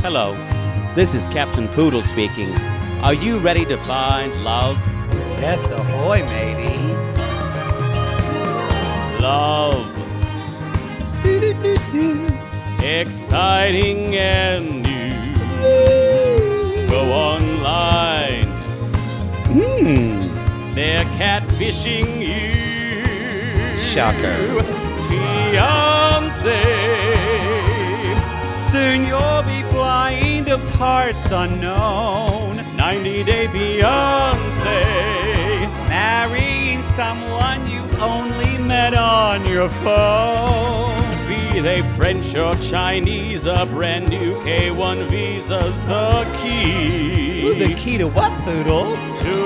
Hello, this is Captain Poodle speaking. Are you ready to find love? Yes, ahoy, matey. Love. Exciting and new. Go online. They're catfishing you. Shocker. Fiancé. Soon you'll be flying to parts unknown. 90-day Beyonce. Marrying someone you only met on your phone. Be they French or Chinese, a brand new K1 visa's the key. Ooh, the key to what, Poodle? To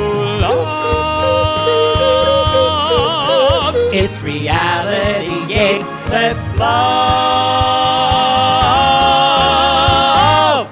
love. It's reality gaze. Let's love.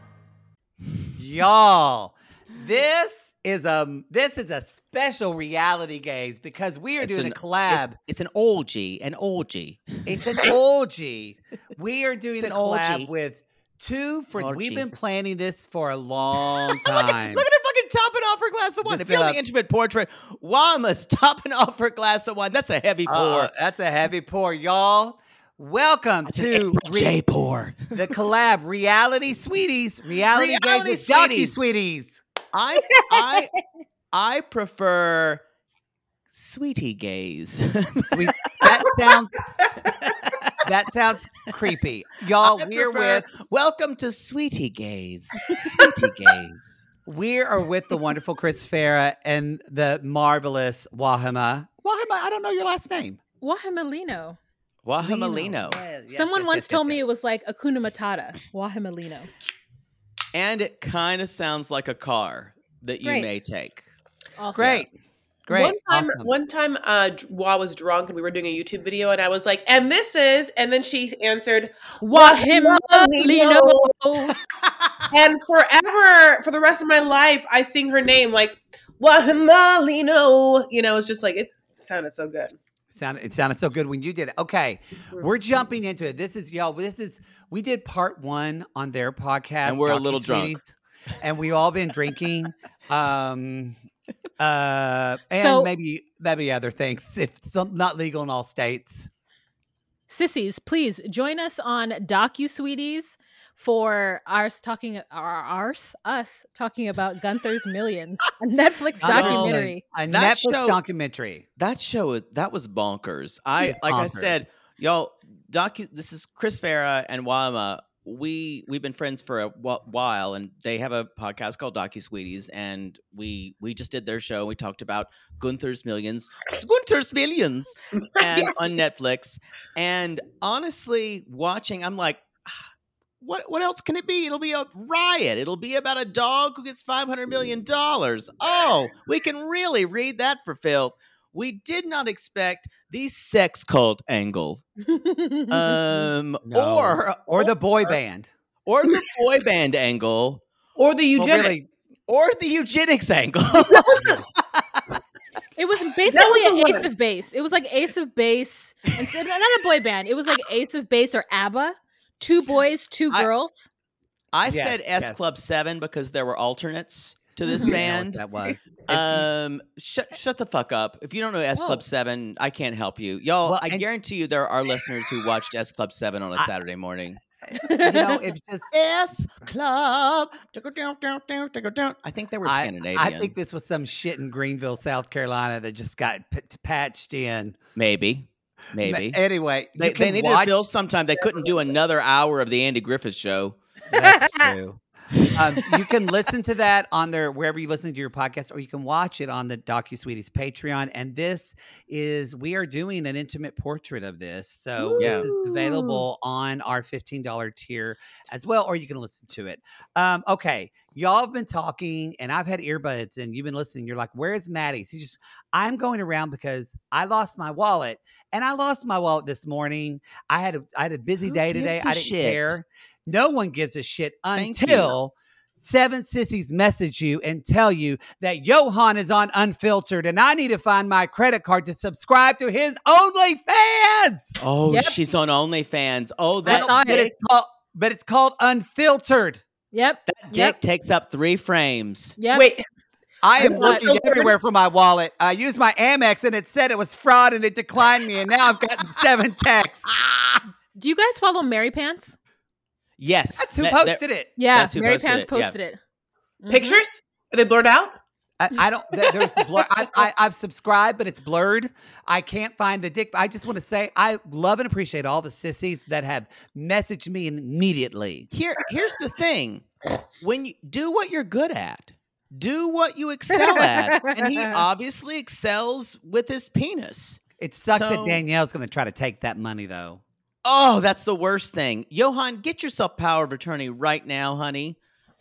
Y'all, this is a special reality gaze because we are doing a collab. It's an orgy. It's an orgy. We are doing a collab orgy. with two friends. Orgy. We've been planning this for a long time. Look at her fucking topping off her glass of wine. If you're on the intimate portrait, Wama's topping off her glass of wine. That's a heavy pour. That's a heavy pour, y'all. Welcome to J pour. the collab Reality Sweeties. Reality Gaze with Jockey Sweeties. I prefer sweetie gaze. That sounds creepy. Y'all, Welcome to Sweetie Gaze. Sweetie Gaze. We are with the wonderful Chris Farah and the marvelous Wahima. Wahima, I don't know your last name. Wahimalino. Wahimalino. Someone once told me it was like Hakuna Matata. Wahimalino. And it kind of sounds like a car that you may take. Also. Great. One time, Wa was drunk and we were doing a YouTube video, and I was like, "And this is," and then she answered, Wahimalino. And forever, for the rest of my life, I sing her name like Wahimalino. You know, it's just like it sounded so good. It sounded so good when you did it. Okay, we're jumping into it. We did part 1 on their podcast, and we're a little drunk, and we all been drinking. And maybe other things. It's not legal in all states. Sissies, please join us on DocuSweeties for us talking about Gunther's Millions, a Netflix documentary. Netflix documentary. That was bonkers. I said, y'all, this is Chris Farah and Wama. We've been friends for a while, and they have a podcast called DocuSweeties, and we just did their show. We talked about Gunther's Millions, and on Netflix. And honestly, watching, I'm like, what else can it be? It'll be a riot. It'll be about a dog who gets $500 million. Oh, we can really read that for filth. We did not expect the sex cult angle, or the boy band, or the boy band angle, or the eugenics, or the eugenics angle. It was basically an Ace of Base. It was like Ace of Base, instead not a boy band. It was like Ace of Base or ABBA. 2 boys, 2 girls. I said S Club 7 because there were alternates to this band. That was. Shut the fuck up. If you don't know S Club 7, I can't help you. Y'all, well, I guarantee you there are listeners who watched S Club 7 on a Saturday morning. It's just S Club. I think they were Scandinavian. I think this was some shit in Greenville, South Carolina that just got patched in. Maybe. Anyway, they needed to fill sometime. They couldn't do another hour of the Andy Griffith Show. That's true. You can listen to that on wherever you listen to your podcast, or you can watch it on the DocuSweeties Patreon. And we are doing an intimate portrait of this. So this is available on our $15 tier as well, or you can listen to it. Okay. Y'all have been talking and I've had earbuds and you've been listening. You're like, where's Maddie? So I'm going around because I lost my wallet, and I lost my wallet this morning. I had a busy day today. I didn't care. No one gives a shit until 7 sissies message you and tell you that Johan is on Unfiltered and I need to find my credit card to subscribe to his OnlyFans. Oh, she's on OnlyFans. Oh, it's called but it's called Unfiltered. Yep. That dick takes up 3 frames. Yep. Wait. I am looking everywhere for my wallet. I used my Amex and it said it was fraud and it declined me, and now I've gotten 7 texts. Do you guys follow Mary Pants? Yes. That's who posted it. Yeah, That's who Mary posted Pants it, yeah. posted it. Mhm. Pictures? Are they blurred out? I don't. There's blur. I've subscribed, but it's blurred. I can't find the dick. I just want to say I love and appreciate all the sissies that have messaged me immediately. Here's the thing: when you do what you're good at, do what you excel at, and he obviously excels with his penis. It sucks that Danielle's going to try to take that money, though. Oh, that's the worst thing. Johan, get yourself power of attorney right now, honey.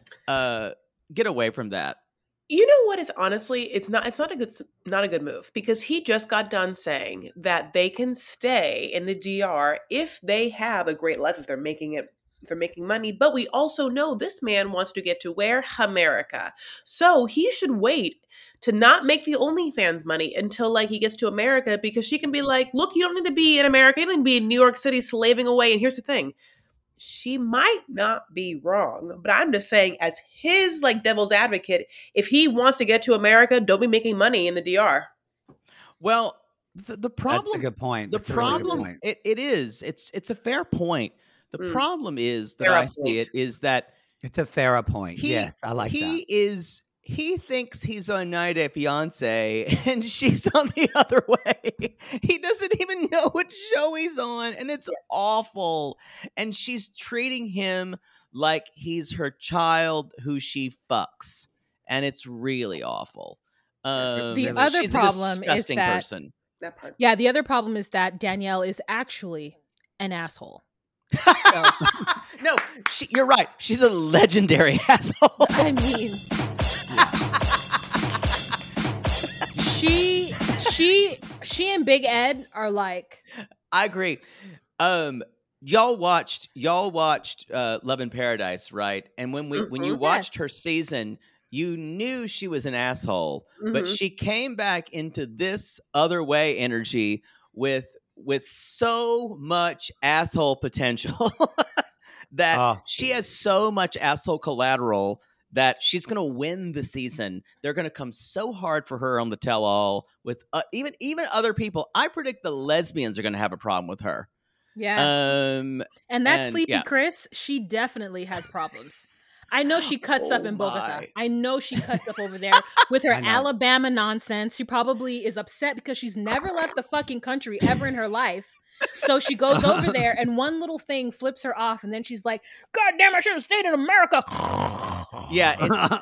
Get away from that. You know what is honestly, it's not a good move, because he just got done saying that they can stay in the DR if they have a great life, if they're making money. But we also know this man wants to get to where? America. So he should wait to not make the OnlyFans money until like he gets to America, because she can be like, look, you don't need to be in America. You don't need to be in New York City slaving away. And here's the thing. She might not be wrong, but I'm just saying, as his like devil's advocate, if he wants to get to America, don't be making money in the DR. Well, the problem. That's a good point. The problem. It is. It's a fair point. The problem is that I see it is that it's a fair point. Yes, I like that. He thinks he's on 90 Day Fiance and she's on the other way. He doesn't even know what show he's on, and it's awful. And she's treating him like he's her child who she fucks, and it's really awful. The other she's problem a disgusting is that, person. That part. Yeah, the other problem is that Danielle is actually an asshole. So. No, you're right. She's a legendary asshole. I mean, she and Big Ed are like. I agree. Y'all watched Love in Paradise, right? And when you watched her season, you knew she was an asshole, but she came back into this other way energy with so much asshole potential that she has so much asshole collateral that she's going to win the season. They're going to come so hard for her on the tell-all with even other people. I predict the lesbians are going to have a problem with her. Yeah. And Sleepy Chris, she definitely has problems. I know she cuts up in Bogota. I know she cuts up over there with her Alabama nonsense. She probably is upset because she's never left the fucking country ever in her life. So she goes over there and one little thing flips her off, and then she's like, God damn, I should have stayed in America. Yeah,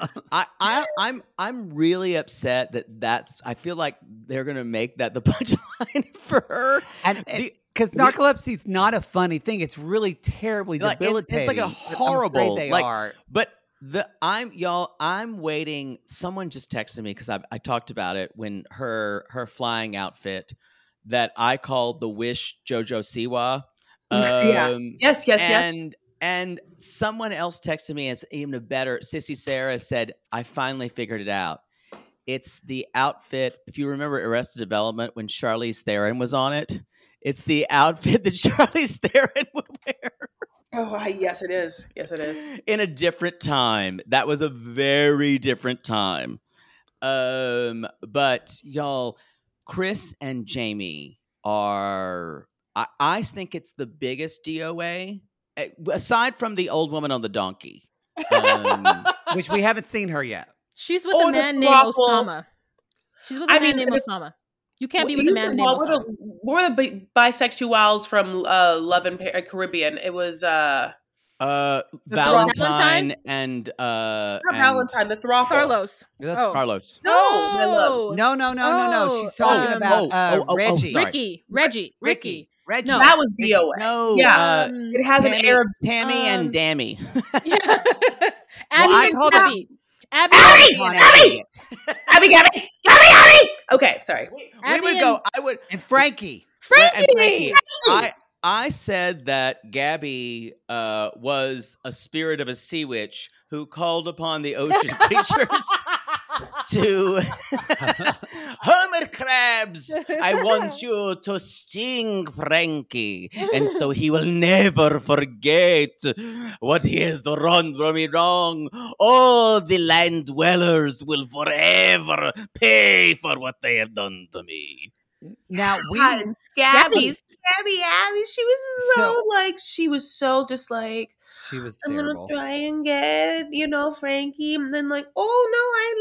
I'm really upset that's I feel like they're gonna make that the punchline for her. And because narcolepsy is not a funny thing. It's really terribly debilitating. It's like a horrible they are. But I'm waiting. Someone just texted me because I talked about it when her flying outfit that I called the Wish JoJo Siwa. Yes. And someone else texted me, and it's even better. Sissy Sarah said, I finally figured it out. It's the outfit. If you remember Arrested Development when Charlize Theron was on it, it's the outfit that Charlize Theron would wear. Oh, yes, it is. Yes, it is. In a different time. That was a very different time. But y'all, Chris and Jamie are, I think it's the biggest DOA, aside from the old woman on the donkey. Which we haven't seen her yet. She's with a man named Osama. She's with a man named Osama. You can't be with a man named Osama. What were the bisexuals from Love in Caribbean? It was Valentine and Valentine, the throuple. Carlos. Carlos. No, my loves. No. She's talking about Reggie. Ricky. Reggie. No, that was DOA. No, yeah, it has an Arab Tammy and Dammy. Abby and Abby. Abby. Okay, sorry. And Frankie. I said that Gabby was a spirit of a sea witch who called upon the ocean creatures to Homer Krabs, I want you to sting Frankie, and so he will never forget what he has done for me wrong. All the land dwellers will forever pay for what they have done to me. Now Scabby Abby, she was so just like, she was I'm terrible. gonna try and get, Frankie, and then like, oh no, I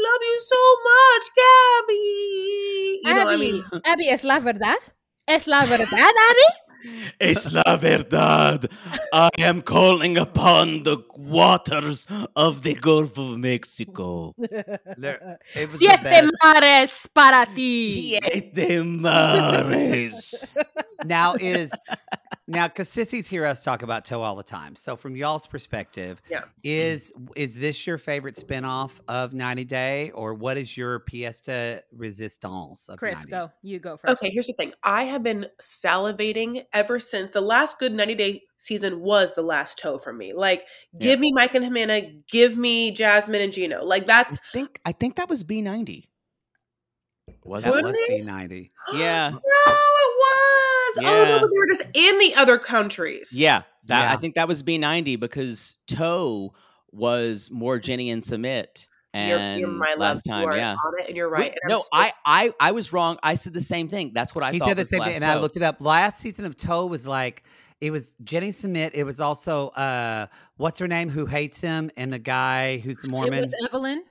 love you so much, Gabby. Abby, ¿es la verdad? ¿Es la verdad, Abby? Es la verdad. I am calling upon the waters of the Gulf of Mexico. Siete mares para ti. Siete mares. Now, because sissies hear us talk about Toe all the time. So from y'all's perspective, is this your favorite spinoff of 90 Day, or what is your pièce de résistance of Chris, 90? go. You go first. Okay, here's the thing. I have been salivating ever since the last good 90 Day season was the last Toe for me. Like, give me Mike and Jimena, give me Jasmine and Gino. Like, that's... I think that was B90. Was B90? Yeah. No, it was. Yeah. Oh no, but they were just in the other countries. Yeah, I think that was B90 because Toe was more Jenny and Submit. And you're my last love, time, you are yeah, on it, and you're right. I was wrong. I said the same thing. That's what I thought. He said the same thing, and I looked it up. Last season of Toe was like, it was Jenny Submit. It was also what's her name who hates him, and the guy who's the Mormon. It was Evelyn.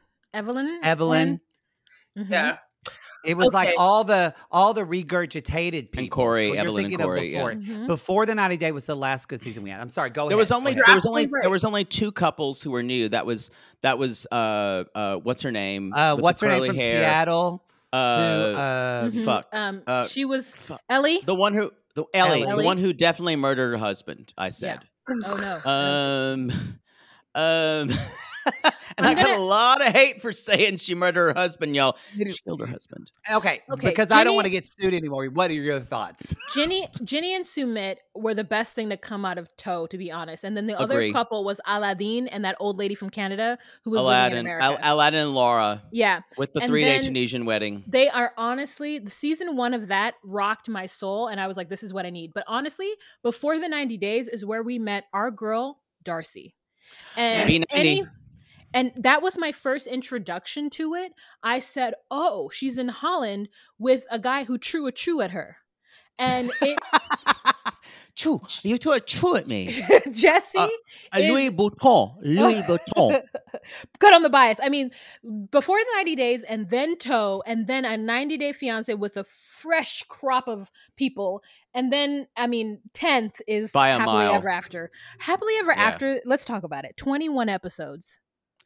Mm-hmm. Yeah. It was like all the regurgitated people. And Corey, Evelyn and Corey. Before the 90 Day was the last good season we had. I'm sorry. Go ahead. There was only two couples who were new. That was what's her name? What's her name from hair. Seattle? She was Ellie. The one who definitely murdered her husband. I said. Yeah. Oh no. And I got a lot of hate for saying she murdered her husband, y'all. She killed her husband. Okay, because Jenny, I don't want to get sued anymore. What are your thoughts? Jenny and Sumit were the best thing to come out of Toe, to be honest. And then the other couple was Aladdin and that old lady from Canada who was living in America. Aladdin and Laura. Yeah. With the 3-day Tunisian wedding. They are honestly, the season 1 of that rocked my soul. And I was like, this is what I need. But honestly, before the 90 days is where we met our girl, Darcy. And And that was my first introduction to it. I said, oh, she's in Holland with a guy who threw a chew at her. And it... Chew. You threw a chew at me. Jesse? Louis Vuitton. Cut on the bias. I mean, before the 90 days and then Toe and then a 90-day fiance with a fresh crop of people. And then, 10th is Happily Ever After. Happily Ever After, let's talk about it. 21 episodes.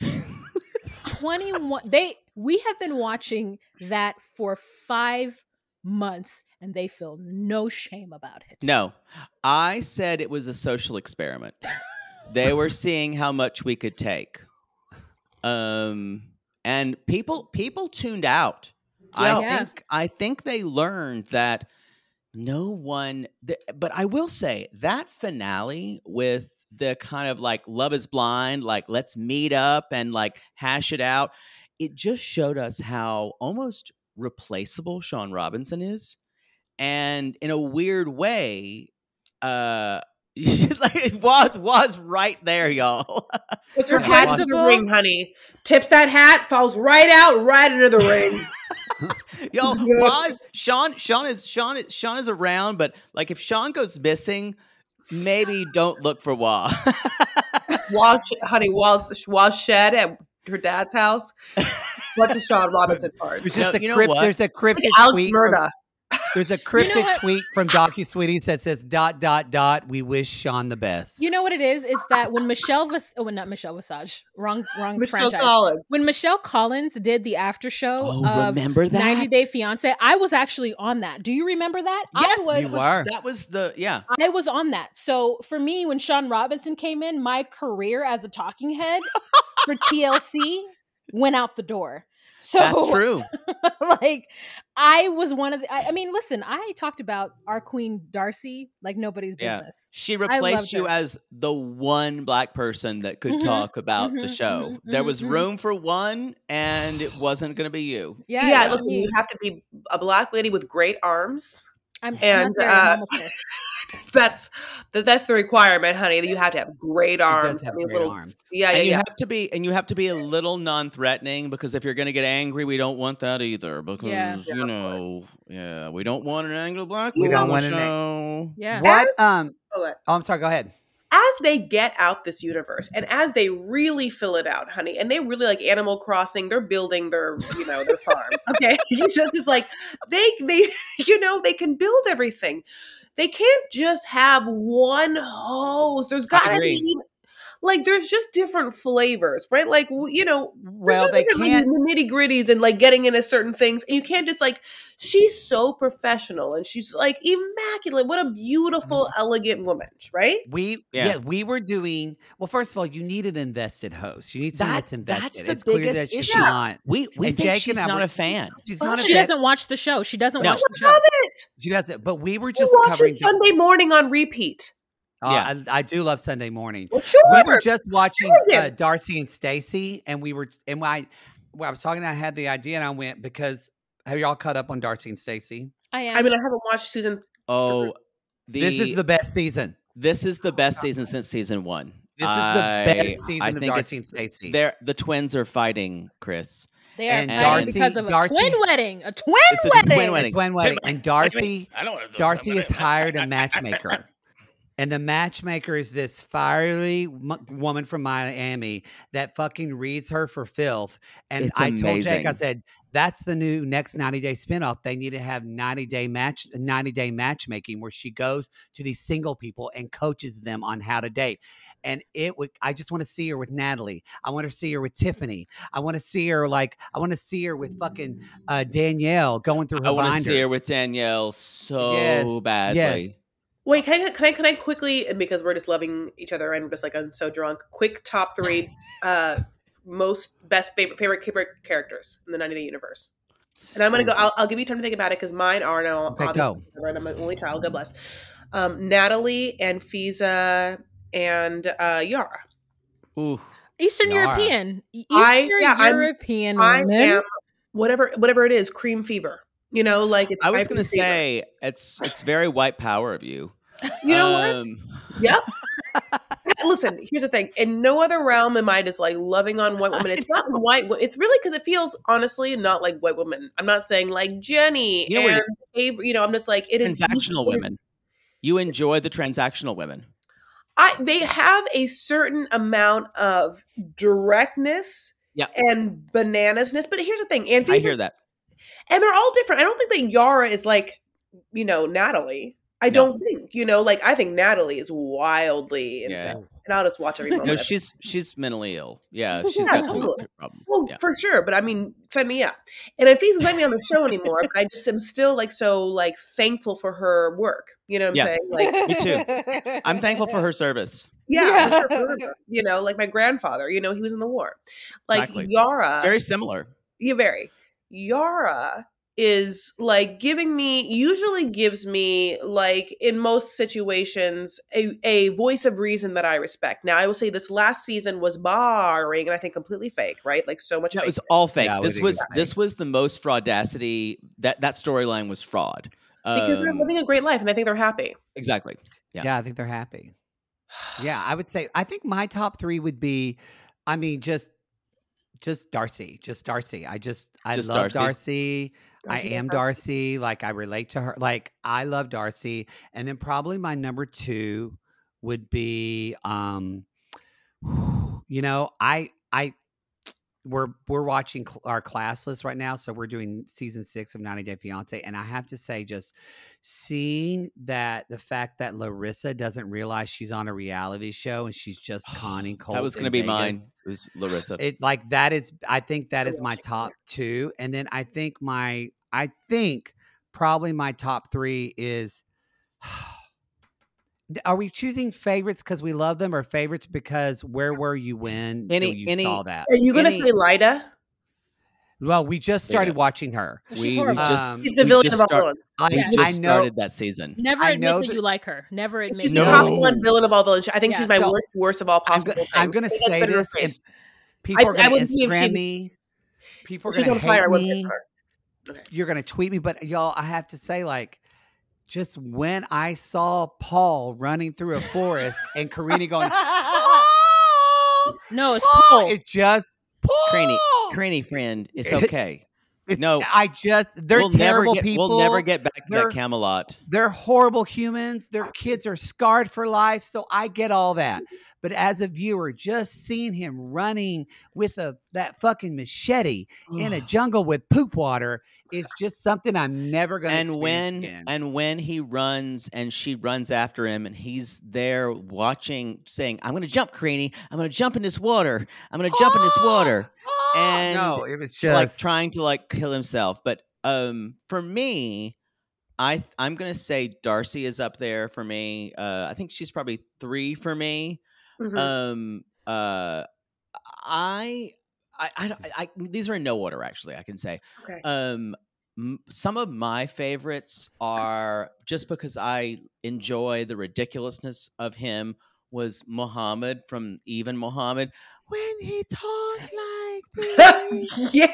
21 we have been watching that for 5 months and they feel no shame about it. No, I said it was a social experiment. They were seeing how much we could take. And people tuned out. Yeah. I think they learned that no one but I will say that finale with the kind of like Love is Blind, like let's meet up and like hash it out. It just showed us how almost replaceable Sean Robinson is. And in a weird way, it was right there, y'all. It's your hat to the ring, honey. Tips that hat, falls right out, right into the ring. Y'all, Sean is around, but like if Sean goes missing, maybe don't look for Wah. Wah's shed at her dad's house. What is Sean Robinson parts? There's a cryptic Alex tweet. Murda. There's a cryptic tweet from DocuSweeties that says ... We wish Sean the best. You know what it is that when not Michelle Visage, wrong Michelle franchise. Collins. When Michelle Collins did the after show of remember that? 90 Day Fiance, I was actually on that. Do you remember that? Yes, you were. That was I was on that. So for me, when Sean Robinson came in, my career as a talking head for TLC went out the door. So that's true. Like, I was one of the. I mean, listen, I talked about our queen Darcy like nobody's business. She replaced you as the one Black person that could talk about the show. There was room for one, and it wasn't going to be you. Yeah. Listen, you have to be a Black lady with great arms. I'm that's the requirement, honey. That you have to have great arms. Arms. Yeah, and you have to be a little non-threatening, because if you're going to get angry, we don't want that either. Because we don't want an angry Black woman on the show. What? I'm sorry. Go ahead. As they get out this universe and as they really fill it out, honey, and they really like Animal Crossing, they're building their farm. Okay. It's like they they can build everything. They can't just have one host. There's gotta be like, there's just different flavors, right? Like, well, they can't like, nitty gritties and like getting into certain things. And you can't just like, she's so professional and she's like immaculate. What a beautiful, elegant woman, right? We were doing, well, first of all, you need an invested host. You need someone that's invested. That's the it's biggest clear that issue. She's not. We think Jake she's not a fan. She's not a fan. She doesn't watch the show. She doesn't watch the show. Love it. She doesn't. But we were just covering Sunday morning on repeat. I do love Sunday morning. Well, sure. We were just watching Darcy and Stacey, and I was talking. I had the idea, and I went because have y'all caught up on Darcy and Stacey? I am. I mean, I haven't watched season. This is the best season. This is the best season since season 1. This is the best season of Darcy and Stacey. The twins are fighting, Chris. They are fighting because of a twin wedding. A twin wedding. And Darcy has hired a matchmaker. And the matchmaker is this fiery woman from Miami that fucking reads her for filth. And I told Jake, I said, that's the new next 90-day spinoff. They need to have 90-day matchmaking where she goes to these single people and coaches them on how to date. And I just want to see her with Natalie. I want to see her with Tiffany. I want to see her with fucking Danielle going through her binders. I want to see her with Danielle badly. Yes. Wait, can I quickly, because we're just loving each other and we're just like, I'm so drunk, quick top 3 favorite characters in the 90-Day universe. And I'm going to go, I'll give you time to think about it because mine are now, go. I'm an only child, God bless. Natalie and Fiza and Yara. Ooh. Eastern European women. I am, whatever it is, cream fever. Like it's. I was going to say it's very white power of you. You know what? Yep. Listen, here's the thing. In no other realm am I just like loving on white women. It's not white. It's really because it feels honestly not like white women. I'm not saying like Jenny and Avery. I'm just like it is transactional women. You enjoy the transactional women. They have a certain amount of directness and bananasness. But here's the thing. And I hear that. And they're all different. I don't think that Yara is like, Natalie. I don't think, I think Natalie is wildly insane. And I'll just watch every moment. No, she's mentally ill. Yeah, she's got some problems. Well, for sure. But I mean, sign me up. And if he's not on the show anymore, but I just am still like so like thankful for her work. You know what I'm saying? Like me too. I'm thankful for her service. Yeah. For sure. Like my grandfather, he was in the war. Like exactly. Yara. Very similar. Yeah, very. Yara is like usually gives me like in most situations a voice of reason that I respect. Now I will say this last season was boring and I think completely fake, right? Like so much. It was all fake. Yeah, this was the most fraudacity. That storyline was fraud. Because they're living a great life and I think they're happy. Exactly. Yeah, I think they're happy. Yeah, I would say I think my top 3 would be, I mean, just Darcy. Just Darcy. I love Darcy. I am Darcy. Like I relate to her. Like I love Darcy. And then probably my number 2 would be we're watching our class list right now. So we're doing season 6 of 90 Day Fiance. And I have to say, just seeing the fact that Larissa doesn't realize she's on a reality show and she's just conning Colt. That was going to be mine. It was Larissa. I think that is my top 2. And then I think probably my top 3 is, are we choosing favorites because we love them or favorites because where were you when you saw that? Are you going to say Lyda? Well, we just started watching her. She's horrible. She's the villain of all villains. I just started that season. Never admit that you like her. Never admit. She's the top one villain of all villains. I think she's my worst of all possible things. I'm going to say this, and people are going to Instagram me. People are going to hate me. Okay. You're going to tweet me, but y'all, I have to say, like, just when I saw Paul running through a forest and Karina going, Paul! No, it's Paul. It just Paul! Cranny friend, it's okay. No, they're terrible people. We'll never get back to that Camelot. They're horrible humans. Their kids are scarred for life. So I get all that. But as a viewer, just seeing him running with that fucking machete in a jungle with poop water is just something I'm never going to experience again. And when he runs and she runs after him and he's there watching, saying, I'm going to jump, Cranny. I'm going to jump in this water. I'm going to jump in this water. And no, it was just like trying to like kill himself. But for me, I'm going to say Darcy is up there for me. I think she's probably 3 for me. Mm-hmm. I these are in no order, actually, I can say. Okay. Some of my favorites are, just because I enjoy the ridiculousness of him, was Muhammad from Even Muhammad. When he talks like this. Yeah.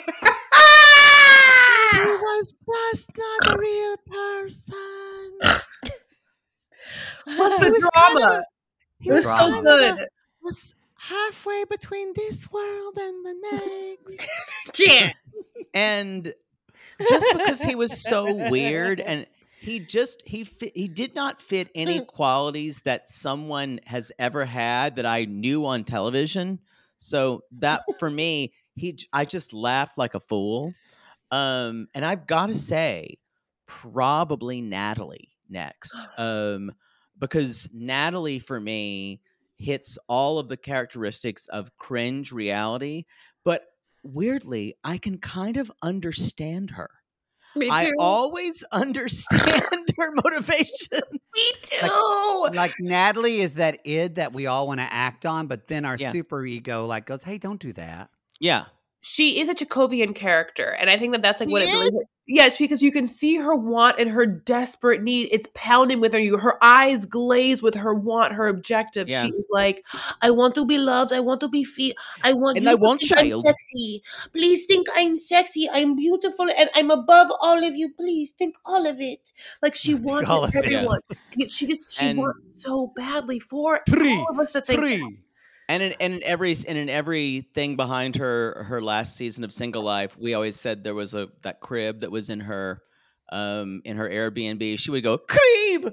He was just not a real person. What's the drama? It was so good. Was halfway between this world and the next. Yeah. And just because he was so weird, and he did not fit any qualities that someone has ever had that I knew on television. So that for me, I just laughed like a fool. And I've got to say, probably Natalie next. Because Natalie, for me, hits all of the characteristics of cringe reality, but weirdly, I can kind of understand her. Me too. I always understand her motivation. Me too. Like Natalie is that id that we all want to act on, but then our super ego like goes, "Hey, don't do that." Yeah. She is a Chekhovian character, and I think that's like what it really. Yes, because you can see her want and her desperate need. It's pounding with her. Her eyes glaze with her want, her objective. Yeah. She is like, I want to be loved. I want to be I want and you I to want think child. I'm sexy. Please think I'm sexy. I'm beautiful, and I'm above all of you. Please think all of it. Like she wants everyone. She wants so badly for all of us to think. And in every thing behind her last season of Single Life, we always said there was that crib that was in her Airbnb. She would go, crib.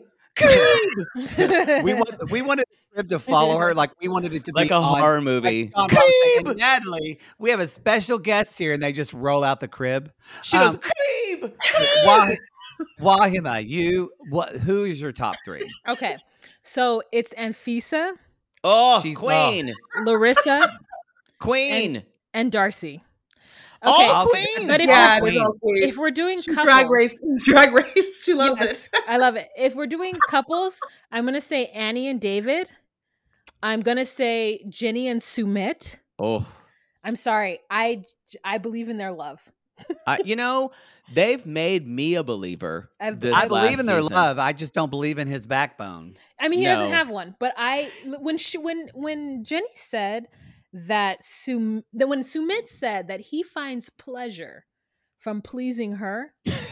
we wanted the crib to follow her, like we wanted it to like be a horror movie. Crib. Natalie, we have a special guest here, and they just roll out the crib. She goes, crib. Wahima, who is your top 3? Okay, so it's Anfisa. Oh, she's Queen. Larissa. Queen. And Darcy. Okay. Oh, Queen. But if we're doing couples. Drag race. She loves it. I love it. If we're doing couples, I'm going to say Annie and David. I'm going to say Ginny and Sumit. Oh. I'm sorry. I believe in their love. They've made me a believer. I believe in their love. I just don't believe in his backbone. I mean, he doesn't have one. But when Jenny said that when Sumit said that he finds pleasure from pleasing her,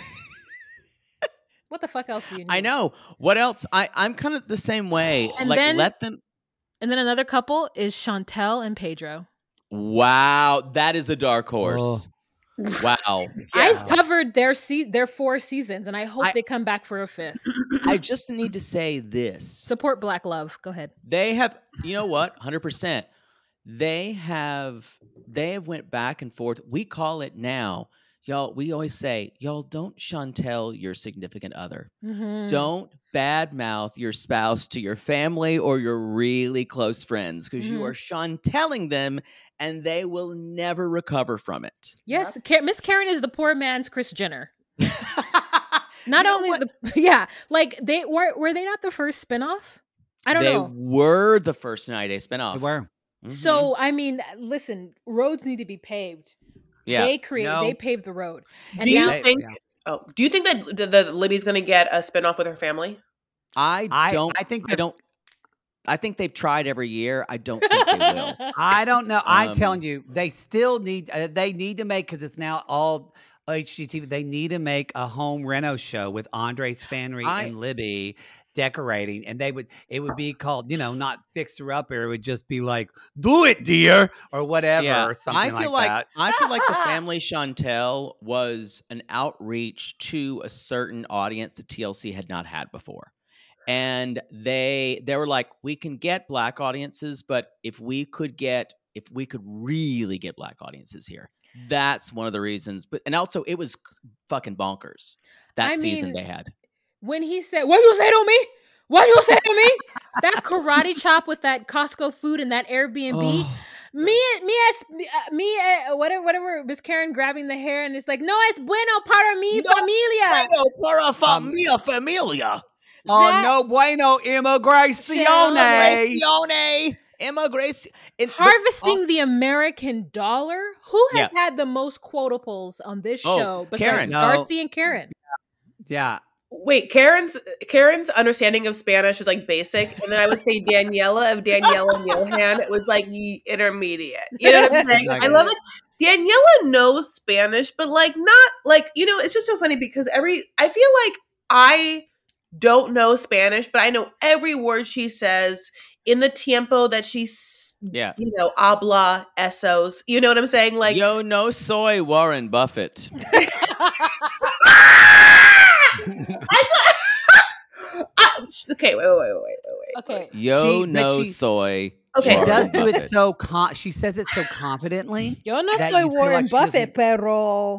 what the fuck else do you need? I know. What else? I'm kind of the same way. And then another couple is Chantel and Pedro. Wow, that is a dark horse. Oh. Wow. I've covered their 4 seasons, and I hope they come back for a 5th. I just need to say this. Support Black love. Go ahead. They have, you know what? 100%. They have went back and forth. We call it now. Y'all, we always say, y'all don't Chantel your significant other. Mm-hmm. Don't badmouth your spouse to your family or your really close friends, because you are Chanteling them and they will never recover from it. Yes. Miss Karen is the poor man's Kris Jenner. Not only like they were they not the first spinoff? I don't know. They were the first 90 Day spinoff. They were. Mm-hmm. So, I mean, listen, roads need to be paved. Yeah. They paved the road. And do you think that Libby's going to get a spinoff with her family? I think they've tried every year. I don't think they will. I don't know. I'm telling you, they still need. They need to make, because it's now all HGTV. They need to make a home reno show with Andres Fanry and Libby decorating, and it would be called, not Fixer Upper. It would just be like, "Do it, dear," or whatever, or something like that. I feel like the Family Chantel was an outreach to a certain audience that TLC had not had before. And they were like, we can get Black audiences, but if we could really get Black audiences here, that's one of the reasons. And also, it was fucking bonkers that season they had. When he said, "What you say to me? What you say to me?" That karate chop with that Costco food and that Airbnb. Whatever, Miss Karen grabbing the hair, and it's like, "No, es bueno para mi familia. Bueno para mi familia." No bueno, immigration. Harvesting the American dollar. Who has had the most quotables on this show besides Darcy and Karen? Yeah. Wait, Karen's understanding of Spanish is like basic, and then I would say Daniela and Johan was like intermediate. You know what I'm saying? I love it. Daniela knows Spanish, but like not like, it's just so funny because I feel like I don't know Spanish, but I know every word she says in the tiempo that she's, habla esos. You know what I'm saying? Like, yo no soy Warren Buffett. Okay, wait. Okay. Soy. Okay, she does do it so. She says it so confidently. Yo no soy Warren Buffett, pero.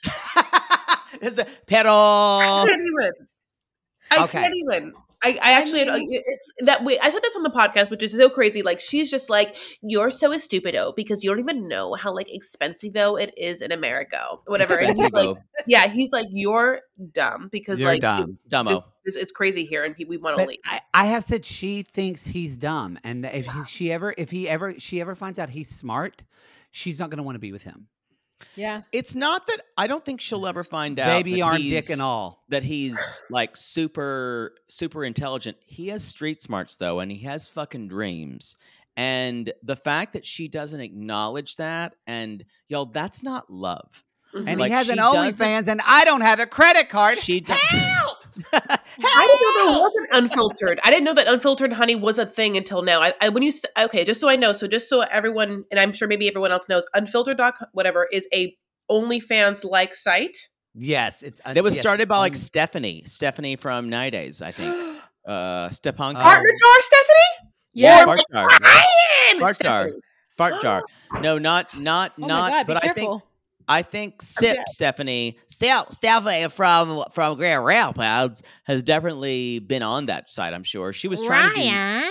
I can't even. I actually, it's that way. I said this on the podcast, which is so crazy. Like, she's just like, "You're so stupido because you don't even know how like expensive-o it is in America, whatever." And he's like, he's like, "You're dumb because you're like dumb, dumbo. It's crazy here, and we want to leave." I have said she thinks he's dumb, and if she ever finds out he's smart, she's not going to want to be with him. Yeah, it's not that I don't think she'll ever find out. Baby arm, dick, and all that he's like super intelligent. He has street smarts though, and he has fucking dreams. And the fact that she doesn't acknowledge that, and that's not love. Mm-hmm. And he has an OnlyFans, and I don't have a credit card. She does. Help! I didn't know there wasn't Unfiltered. I didn't know that Unfiltered Honey was a thing until now. Just so I know, just so everyone, and I'm sure maybe everyone else knows, Unfiltered whatever is a OnlyFans like site. Yes, it was started by like Stephanie from Nowadays, I think. Stepan. Partner jar, Stephanie. Yeah, Fart jar. No, not. Oh my God, but be careful. I think Stephanie from Grand Rapids has definitely been on that side. I'm sure she was trying to do.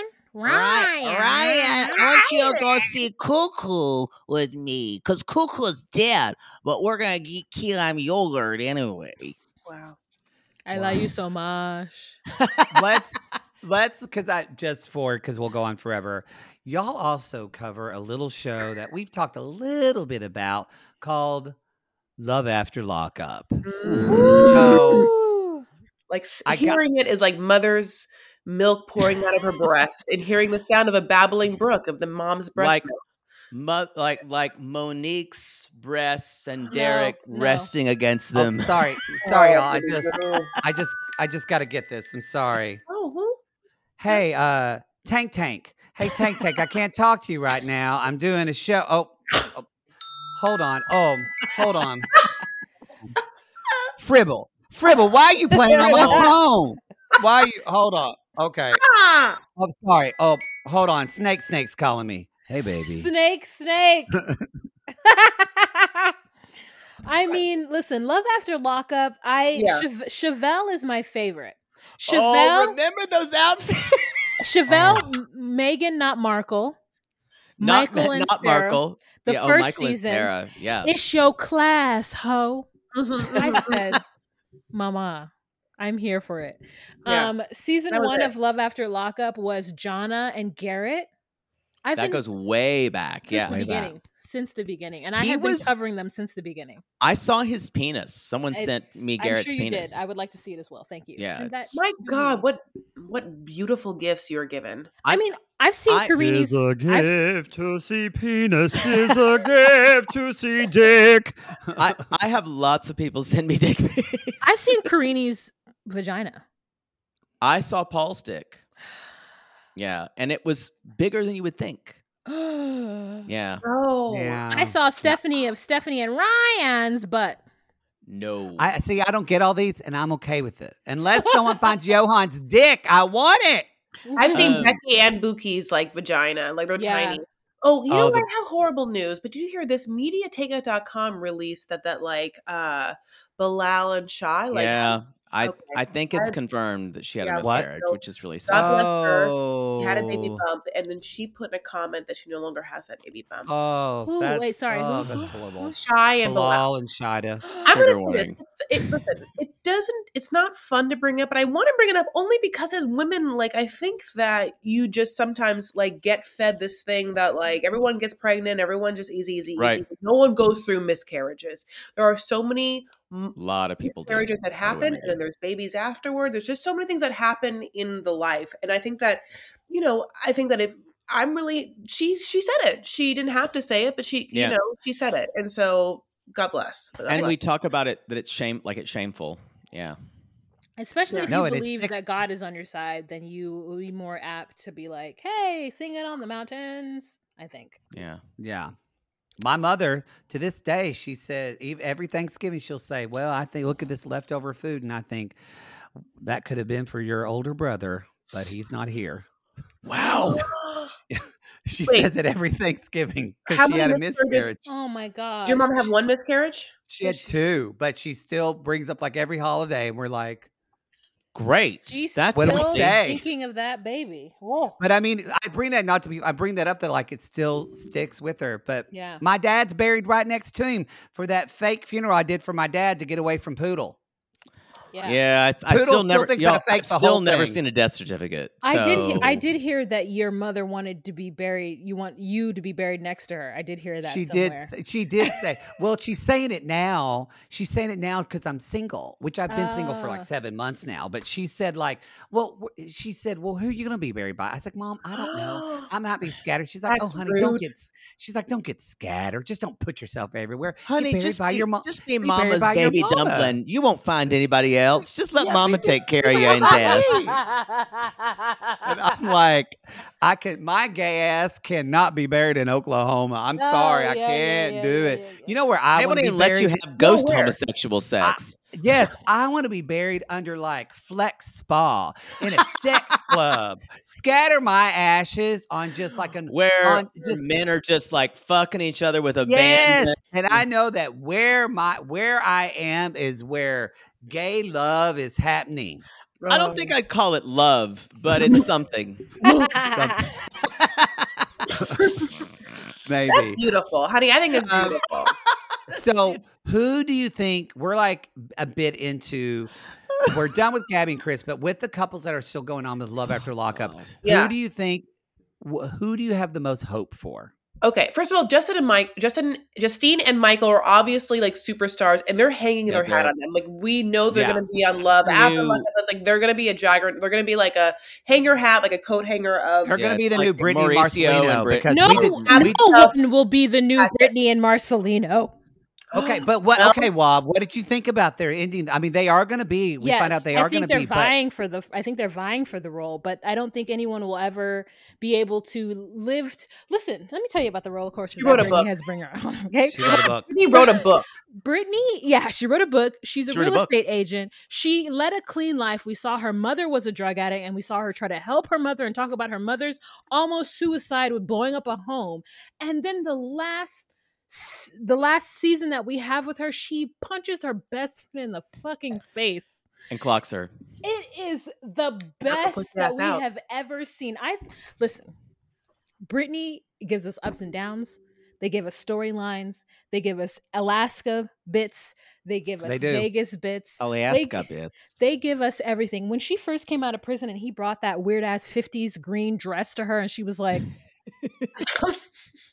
Ryan, I want you to go see Cuckoo with me because Cuckoo's dead, but we're gonna get key lime yogurt anyway. Wow, I love you so much. Let's because we'll go on forever. Y'all also cover a little show that we've talked a little bit about called Love After Lockup. So, like hearing it is like mother's milk pouring out of her breast, and hearing the sound of a babbling brook of the mom's breast milk. Like Monique's breasts and Derek resting against them. Sorry, y'all. I just got to get this. I'm sorry. Hey, Tank. Hey, Tank, I can't talk to you right now. I'm doing a show. Oh, hold on. Hold on. Fribble, why are you playing on my phone? Why are you? Hold on. Okay. I'm sorry. Oh, hold on. Snake's calling me. Hey, baby. Snake. I mean, listen, Love After Lockup. Chevelle is my favorite. Chevelle. Remember those outfits? Chevelle, Megan, not Markle. Michael and not Sarah. Markle. The first Michael season. And Sarah. Yeah. It's your class, ho. I said, Mama, I'm here for it. Yeah. Season 1 of Love After Lockup was Jonna and Garrett. That goes way back. Since the beginning. since the beginning, and I have been covering them since the beginning. I saw his penis. Someone sent me Garrett's penis. I'm sure you did. I would like to see it as well. Thank you. Yeah. My God, what beautiful gifts you're given. I mean, I've seen Karini's. Is a gift to see penis. Is a gift to see dick. I have lots of people send me dick pics. I've seen Karini's vagina. I saw Paul's dick. Yeah, and it was bigger than you would think. Yeah. Oh. Yeah. I saw Stephanie and Ryan's butt. No. I don't get all these, and I'm okay with it. Unless someone finds Johan's dick, I want it. I've seen Becky and Buki's like vagina, like they're tiny. Oh, you know what? I have horrible news. But did you hear this? Mediatica.com released that like Bilal and Shai, like I think it's confirmed that she had a miscarriage, which is really sad. God bless her. She had a baby bump, and then she put in a comment that she no longer has that baby bump. Oh, wait, sorry. That's horrible. Shai and Bilal and Shida. I'm going to say this. Listen, it's not fun to bring up, but I want to bring it up only because as women, like, I think that you just sometimes like get fed this thing that like everyone gets pregnant, everyone just easy. No one goes through miscarriages. There are so many lot of people miscarriages that happen, and then there's babies afterward. There's just so many things that happen in the life, and I think that, if I'm really, she said it. She didn't have to say it, but she said it, and so God bless. We talk about it that it's shameful. Yeah. Especially if you believe that God is on your side, then you will be more apt to be like, "Hey, sing it on the mountains." I think. Yeah. Yeah. My mother, to this day, she said every Thanksgiving she'll say, "Well, I think look at this leftover food, and I think that could have been for your older brother, but he's not here." Wow. She says it every Thanksgiving because she had a miscarriage. Oh my God! Did your mom have one miscarriage? She had two, but she still brings up like every holiday, and we're like, great. That's what I'm thinking of that baby. Whoa. But I mean, I bring that up that like it still sticks with her. But my dad's buried right next to him for that fake funeral I did for my dad to get away from Poodle. Yeah, I still never seen a death certificate. So. I did hear that your mother wanted to be buried. You want you to be buried next to her. I did hear that. She did say. Well, she's saying it now. She's saying it now because I'm single, which I've been single for like 7 months now. But she said well, who are you gonna be buried by? I was like, Mom, I don't know. I might be scattered. She's like, honey, don't get scattered. Just don't put yourself everywhere. Honey, just be Mama's baby dumpling. You won't find anybody else. Just let Mama take care of you in death. And I'm like, my gay ass cannot be buried in Oklahoma. I'm sorry, I can't do it. You know where I want to be buried? They won't even let you have ghost homosexual sex. Yes, I want to be buried under like Flex Spa in a sex club. Scatter my ashes on just like where men are just like fucking each other with abandon. Yes, and I know that where I am is where gay love is happening. I don't think I'd call it love, but it's something. Maybe. That's beautiful, honey. I think it's beautiful. So, who do you think we're like a bit into? We're done with Gabby and Chris, but with the couples that are still going on with Love After Lockup, who do you think? Who do you have the most hope for? Okay, first of all, Justine and Michael are obviously like superstars, and they're hanging their hat on them. Like we know they're going to be on Love After Lockup. It's like they're going to be a jagger. They're going to be like a hanger hat, like a coat hanger of. They're going to be the new Brittany and Marcelino because no one will be the new Brittany and Marcelino. Okay, but what? Okay, Wob, what did you think about their ending? I mean, they are going to be. We find out they are going to be. I think they're vying for the role, but I don't think anyone will ever be able to live. Listen, let me tell you about the roller coaster that Brittany has bring her on. Okay, she wrote a book. He wrote a book. Brittany, she wrote a book. She's a real estate agent. She led a clean life. We saw her mother was a drug addict, and we saw her try to help her mother and talk about her mother's almost suicide with blowing up a home. And then the last season that we have with her, she punches her best friend in the fucking face and clocks her. It is the best that we have ever seen. Listen, Brittany gives us ups and downs. They give us storylines. They give us Alaska bits. They give us Vegas bits. Alaska bits. They give us everything. When she first came out of prison and he brought that weird ass 50s green dress to her and she was like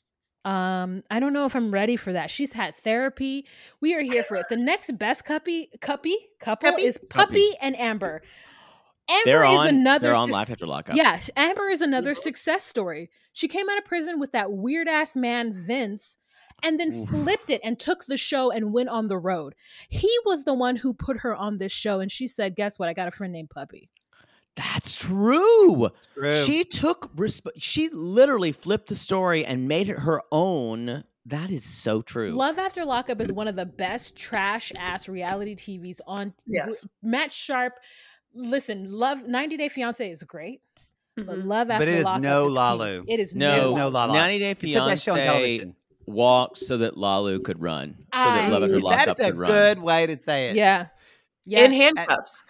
I don't know if I'm ready for that. She's had therapy. We are here for it. The next best couple is Puppy and Amber. Amber is another. They're on Life After Lockup. Yes, Amber is another success story. She came out of prison with that weird ass man Vince, and then flipped it and took the show and went on the road. He was the one who put her on this show, and she said, "Guess what? I got a friend named Puppy." That's true. She she literally flipped the story and made it her own. That is so true. Love After Lockup is one of the best trash ass reality TVs on. Yes. Matt Sharp. Listen, 90 Day Fiance is great, but Love After Lockup. But it is no Lalu. It is no Lalu. 90 Day Fiance walked so that Lalu could run. So that Love After Lockup could run. That is a good way to say it. Yeah. Yes. In handcuffs.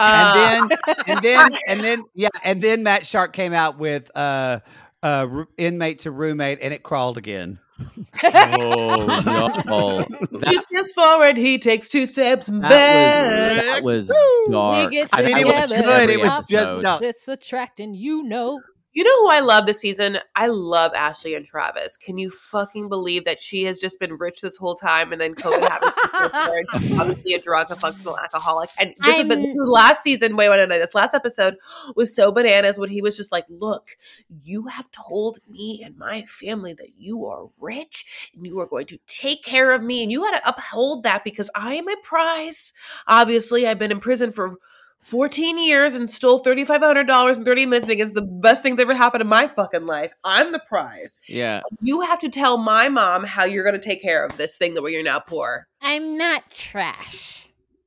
And then Matt Sharp came out with Inmate to Roommate, and it crawled again. No. He steps forward, he takes 2 steps back. That was dark. It was good. It was just it's attracting, You know who I love this season? I love Ashley and Travis. Can you fucking believe that she has just been rich this whole time, and then COVID happened? Obviously a drug, a functional alcoholic. And this has been last season. This last episode was so bananas when he was just like, "Look, you have told me and my family that you are rich and you are going to take care of me, and you got to uphold that because I am a prize. Obviously, I've been in prison for 14 years and stole $3,500 in 30 minutes. I think it's the best thing that ever happened in my fucking life. I'm the prize. Yeah. You have to tell my mom how you're going to take care of this thing that you're now poor. I'm not trash.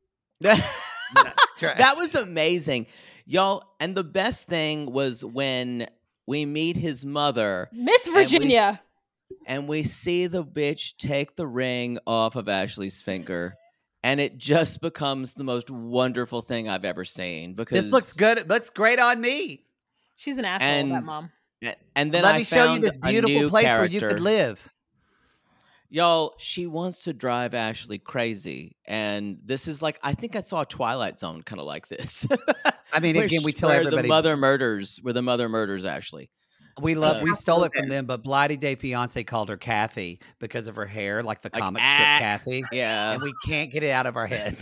That was amazing. Y'all, and the best thing was when we meet his mother. Miss Virginia. And we see the bitch take the ring off of Ashley's finger. And it just becomes the most wonderful thing I've ever seen because this looks good. It looks great on me. She's an asshole, that mom. And then let me show you this beautiful place where you could live. Y'all, she wants to drive Ashley crazy. And this is like, I think I saw a Twilight Zone kind of like this. I mean, again, we tell everybody. The mother murders Ashley. We stole it from them, but Blighty Day Fiance called her Kathy because of her hair, like the comic strip Kathy. Yeah. And we can't get it out of our head.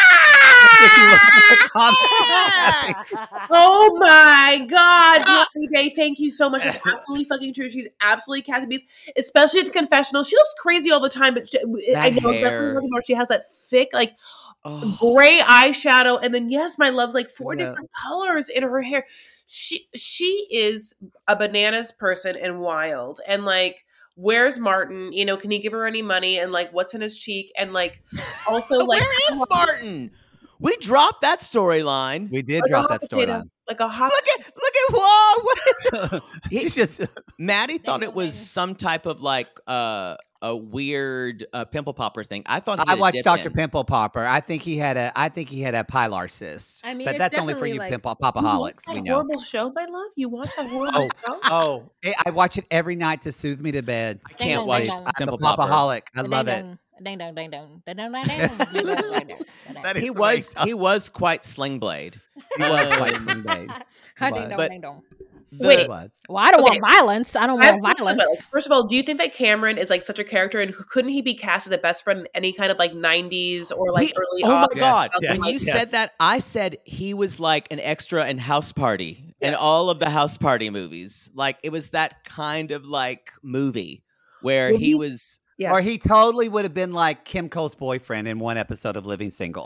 Oh my God. Blighty Day, thank you so much. It's absolutely fucking true. She's absolutely Kathy Beast, especially at the confessional. She looks crazy all the time, but I know exactly what she has that thick, like, gray eyeshadow. And then, yes, my love's like 4 different colors in her hair. She is a bananas person and wild. And like, where's Martin? You know, can he give her any money? And like, what's in his cheek? And like, also like, where is Martin? We dropped that storyline. We did drop that storyline. Like a hot. Look at whoa! He's just Maddie thought it was some type of like a weird pimple popper thing. I thought I watched Dr. Pimple Popper. I think he had a pilar cyst. I mean, but that's only for you like, pimple popaholics. We know. Horrible show, my love. You watch that horrible show? I watch it every night to soothe me to bed. I can't watch Pimple Popper. Popaholic. I love it. Ding dong, ding dong, ding dong, ding dong. He was quite Sling Blade. He was quite Sling Blade. Ding dong. Wait. Well, I don't want violence. I don't want violence. First of all, do you think that Cameron is like such a character, and couldn't he be cast as a best friend in any kind of like 90s or like early? Oh my God! When you said that, I said he was like an extra in House Party in all of the House Party movies. Like it was that kind of like movie where he was. Yes. Or he totally would have been like Kim Cole's boyfriend in one episode of Living Single.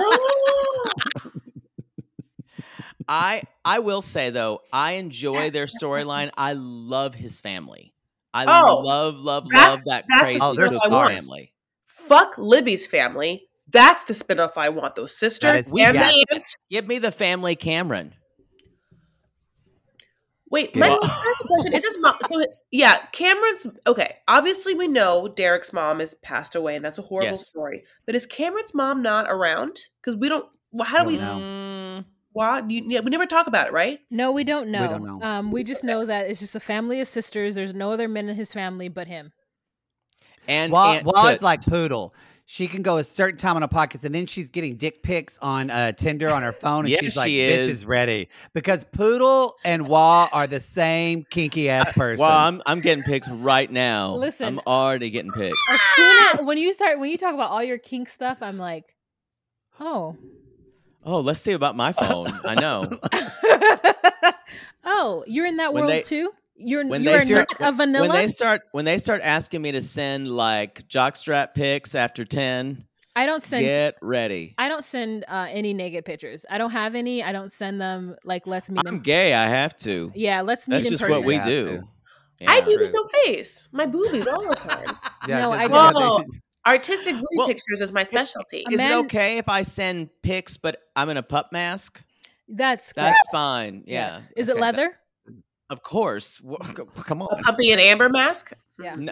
I will say though, I enjoy their storyline. I love his family. I love that crazy family. Fuck Libby's family. That's the spinoff I want. Those sisters. Give me the family Cameron. Wait, my question is his mom. So, yeah, Cameron's okay. Obviously, we know Derek's mom has passed away, and that's a horrible story. But is Cameron's mom not around? Because we don't. How do we know? Why? We never talk about it, right? No, we don't know. We don't know. We just know that it's just a family of sisters. There's no other men in his family but him. And Wall is like Poodle. she can go a certain time on a podcast, and then she's getting dick pics on Tinder on her phone, and Yes, she's like, she "Bitch is ready," because Poodle and Wah are the same kinky ass person. Well, I'm getting pics right now. Listen, I'm already getting pics. When you talk about all your kink stuff, I'm like, oh, let's see about my phone. I know. Oh, you're in that world too. You're not a vanilla. When they start asking me to send like jockstrap pics after 10, I don't send. Get ready. I don't send any naked pictures. I don't have any. I don't send them. Like, let's meet. I'm gay. I have to. Yeah, let's meet in person. That's just what we do. Yeah, I do with no face. My boobies all the time. No, I don't. Artistic booby pictures is my specialty. Is it okay if I send pics, but I'm in a pup mask? That's fine. Yeah. Yes. Is it leather? Of course. Come on. A puppy and amber mask? Yeah. No,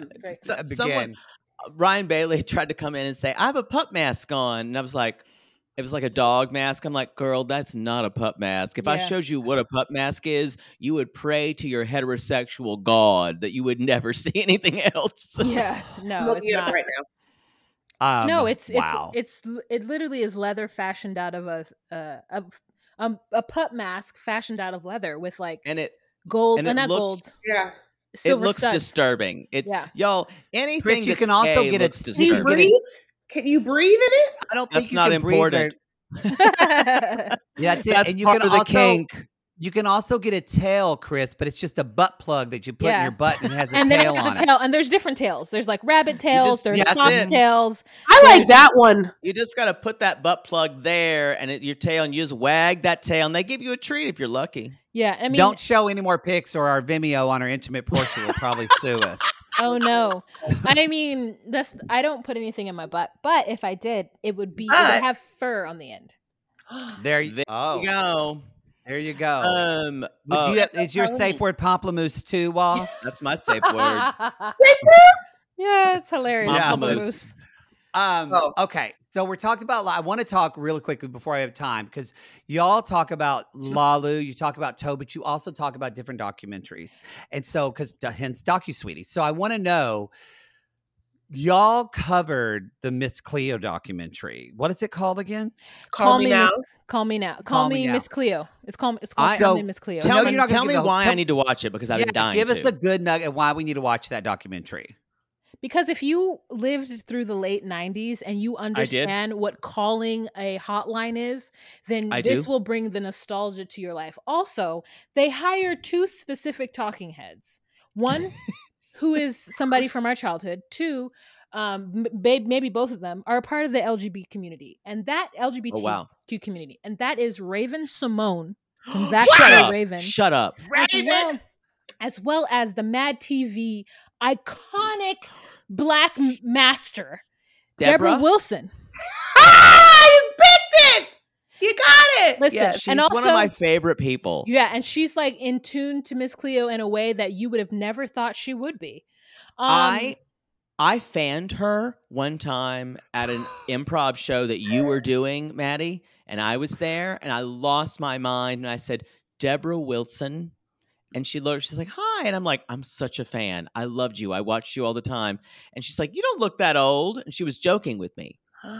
Ryan Bailey tried to come in and say, I have a pup mask on. And I was like, it was like a dog mask. I'm like, girl, that's not a pup mask. If I showed you what a pup mask is, you would pray to your heterosexual God that you would never see anything else. Yeah. No, it's not. Right now. No, it literally is leather fashioned out of a pup mask fashioned out of leather with like gold, gold. Yeah. It looks disturbing. It's y'all. Anything Chris, you can also get it. Can you breathe? Can you breathe in it? I don't think that's not important. That's it. That's and you part can of the also kink. You can also get a tail, Chris, but it's just a butt plug that you put in your butt and it has a and tail then it has on a tail. And there's different tails. There's like rabbit tails. There's fox tails. I like that one. You just got to put that butt plug there and your tail, and you just wag that tail, and they give you a treat if you're lucky. Yeah, I mean, don't show any more pics, or our Vimeo on our intimate portrait will probably sue us. Oh no! I mean, I don't put anything in my butt, but if I did, it would have fur on the end. There you go. There you go. Is your safe word pamplemousse too, Wall? That's my safe word. Yeah, it's hilarious. Pamplemousse. Okay, so we're talking about. I want to talk really quickly before I have time, because y'all talk about Lalu, you talk about Toe, but you also talk about different documentaries, and so hence DocuSweetie. So I want to know, y'all covered the Miss Cleo documentary. What is it called again? Call Me Now. Call Me Now. Call Me Miss Cleo. It's called Call Me Miss Cleo. Tell me why I need to watch it, because I've been dying to. Give us a good nugget why we need to watch that documentary. Because if you lived through the late 90s and you understand what calling a hotline is, then this will bring the nostalgia to your life. Also, they hire two specific talking heads. One, who is somebody from our childhood. Two, maybe both of them are a part of the LGBT community. And that LGBTQ community. And that is Raven Simone. That's Raven. Shut up. Raven! As well as the Mad TV iconic Black master, Deborah Wilson. You picked it! You got it! Listen, she's one of my favorite people. Yeah, and she's like in tune to Miss Cleo in a way that you would have never thought she would be. I fanned her one time at an improv show that you were doing, Maddie, and I was there, and I lost my mind, and I said, Deborah Wilson. And she's like, hi. And I'm like, I'm such a fan. I loved you. I watched you all the time. And she's like, you don't look that old. And she was joking with me.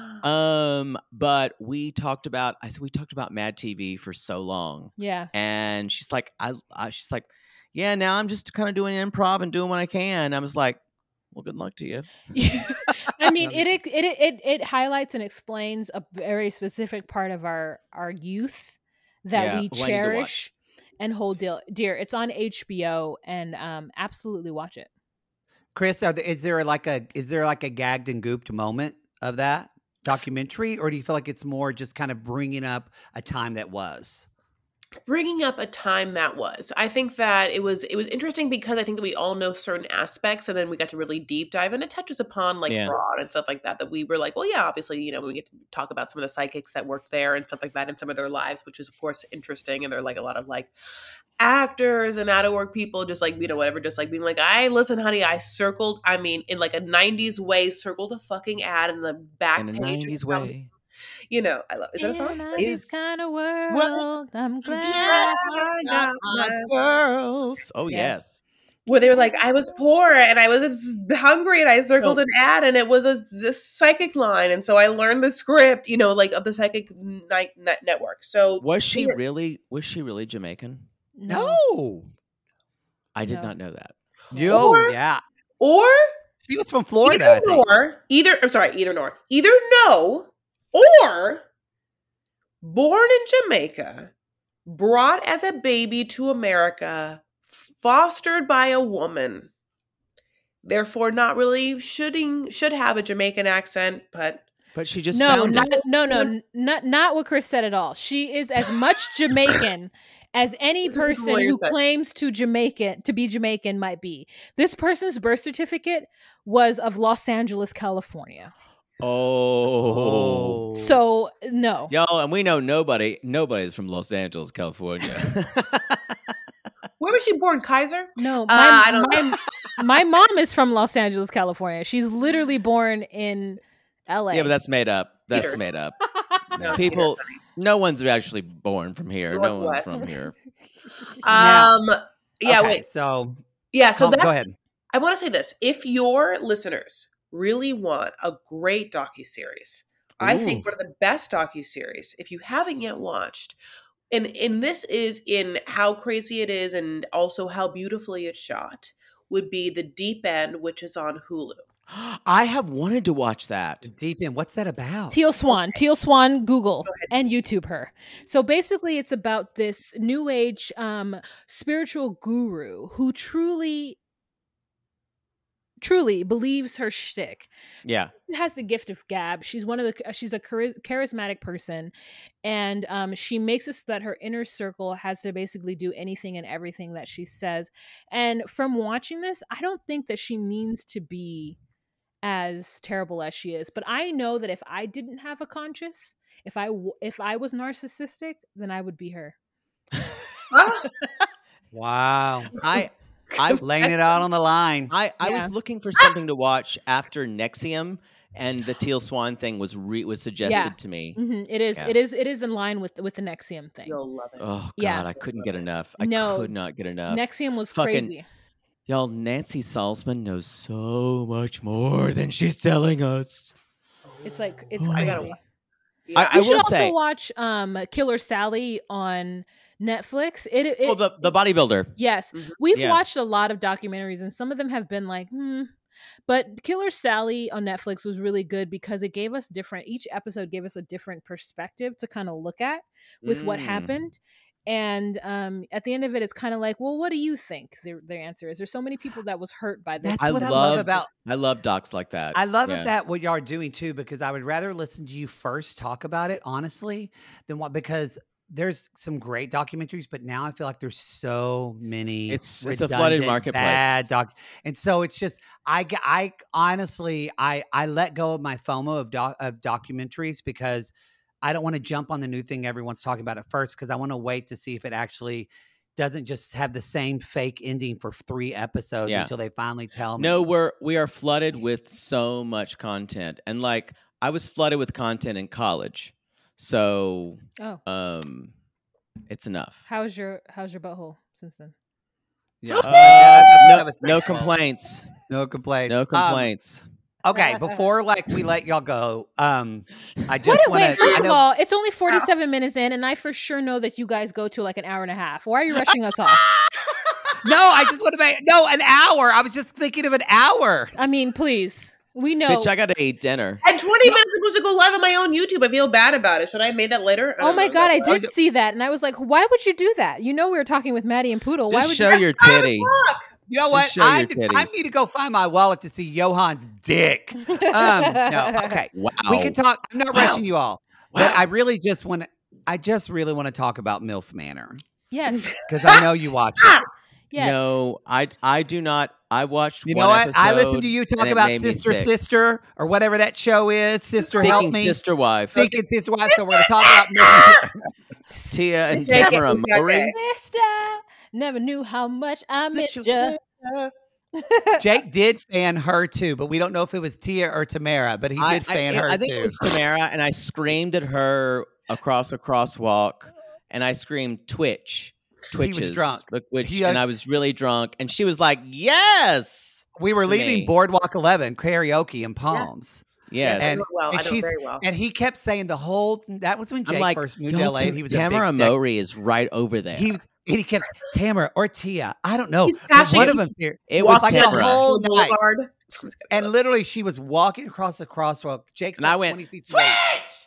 But we talked about Mad TV for so long. Yeah. And she's like, she's like, yeah, now I'm just kind of doing improv and doing what I can. I was like, well, good luck to you. I mean, it highlights and explains a very specific part of our youth that we cherish and hold dear. It's on HBO, and absolutely watch it. Chris, is there like a gagged and gooped moment of that documentary, or do you feel like it's more just kind of bringing up a time that was? Bringing up a time that was. I think that it was interesting because I think that we all know certain aspects, and then we got to really deep dive, and it touches upon fraud and stuff like that. That we were like, well, yeah, obviously, we get to talk about some of the psychics that worked there and stuff like that, and some of their lives, which is of course interesting. And they're like a lot of like actors and out of work people, just like whatever, just like being like, listen, honey, I circled. I mean, in like a 90s way, circled a fucking ad in the back in a page 90s way. I love. Is that a song? This kind of world, I'm glad I got my girls. Oh yes. where they were like, I was poor and I was hungry and I circled an ad and it was this psychic line. And so I learned the script, like of the Psychic Night Network. So was she really Jamaican? No. I did not know that. Yeah. Or she was from Florida. Either no, or born in Jamaica, brought as a baby to America, fostered by a woman, therefore not really should have a Jamaican accent, but she just not what Chris said at all. She is as much Jamaican as any person who claims to be Jamaican might be. This person's birth certificate was of Los Angeles, California. Oh. So no. Y'all, and we know nobody's from Los Angeles, California. Where was she born? Kaiser? No, my mom is from Los Angeles, California. She's literally born in LA. Yeah, but that's made up. That's made up. People, no one's actually born from here. No one's from here. Wait. So go ahead. I want to say this: if your listeners really want a great docuseries, I think one of the best docuseries, if you haven't yet watched. And this is in how crazy it is and also how beautifully it's shot, would be The Deep End, which is on Hulu. I have wanted to watch that. The Deep End. What's that about? Teal Swan, Google and YouTube her. So basically it's about this new age spiritual guru who truly believes her shtick. Yeah. She has the gift of gab. She's she's a charismatic person. And she makes it so that her inner circle has to basically do anything and everything that she says. And from watching this, I don't think that she means to be as terrible as she is. But I know that if I didn't have a conscience, if I was narcissistic, then I would be her. Wow. I'm laying it out on the line. I was looking for something to watch after NXIVM, and the Teal Swan thing was suggested to me. Mm-hmm. It is. Yeah. It is in line with the NXIVM thing. You'll love it. Oh God, I couldn't get enough. I could not get enough. NXIVM was crazy. Y'all, Nancy Salzman knows so much more than she's telling us. It's crazy. I will say, watch Killer Sally on Netflix. The bodybuilder. Yes. Mm-hmm. We've watched a lot of documentaries and some of them have been like, But Killer Sally on Netflix was really good because it gave us each episode gave us a different perspective to kind of look at with what happened. And at the end of it, it's kind of like, well, what do you think their answer is? There's so many people that was hurt by this. That's what I love about. I love docs like that. I love that what y'all are doing too, because I would rather listen to you first talk about it honestly than because there's some great documentaries, but now I feel like there's so many. It's a flooded marketplace. Bad and so it's just I honestly I let go of my FOMO of documentaries because I don't want to jump on the new thing everyone's talking about at first because I want to wait to see if it actually doesn't just have the same fake ending for 3 episodes until they finally tell me. No, we are flooded with so much content, and like I was flooded with content in college, so it's enough. How's your butthole since then? Yeah, no complaints. No complaints. No complaints. Okay, before we let y'all go, I just want to. First of all, it's only 47 minutes in, and I for sure know that you guys go to like an hour and a half. Why are you rushing us off? No, I just want to make an hour. I was just thinking of an hour. I mean, please, we know. Bitch, I gotta eat dinner. And 20 minutes I'm supposed to go live on my own YouTube. I feel bad about it. Should I have made that later? Oh my God, I did see that, and I was like, why would you do that? You know, we were talking with Maddie and Poodle. Just why would show your titty? You know what? I need to go find my wallet to see Johan's dick. No, okay. Wow. We can talk. I'm not rushing you all, but I really just want to. I just really want to talk about MILF Manor. Yes, because I know you watch it. Yes. No, I do not. I watched. You know what? I listened to you talk about Sister, or whatever that show is. Sister, help me. Sister Wife. Thinking Sister Wife. So we're going to talk about MILF Manor. Tia and Deborah Murray. Sister. Never knew how much I missed you. Jake did fan her too, but we don't know if it was Tia or Tamara, but he did fan her too. I think it was Tamara, and I screamed at her across a crosswalk, and I screamed Twitch. Twitches. He was drunk. And I was really drunk. And she was like, yes. We were leaving Boardwalk 11 karaoke in Palms. Yes. I know very well. And he kept saying the whole. That was when Jake first moved to LA. And he was Tamara Mowry is right over there. He kept Tamara or Tia. I don't know. One of them here. It was like Tamara. the whole night. And literally, she was walking across the crosswalk. Jake's and I went, 20 feet away.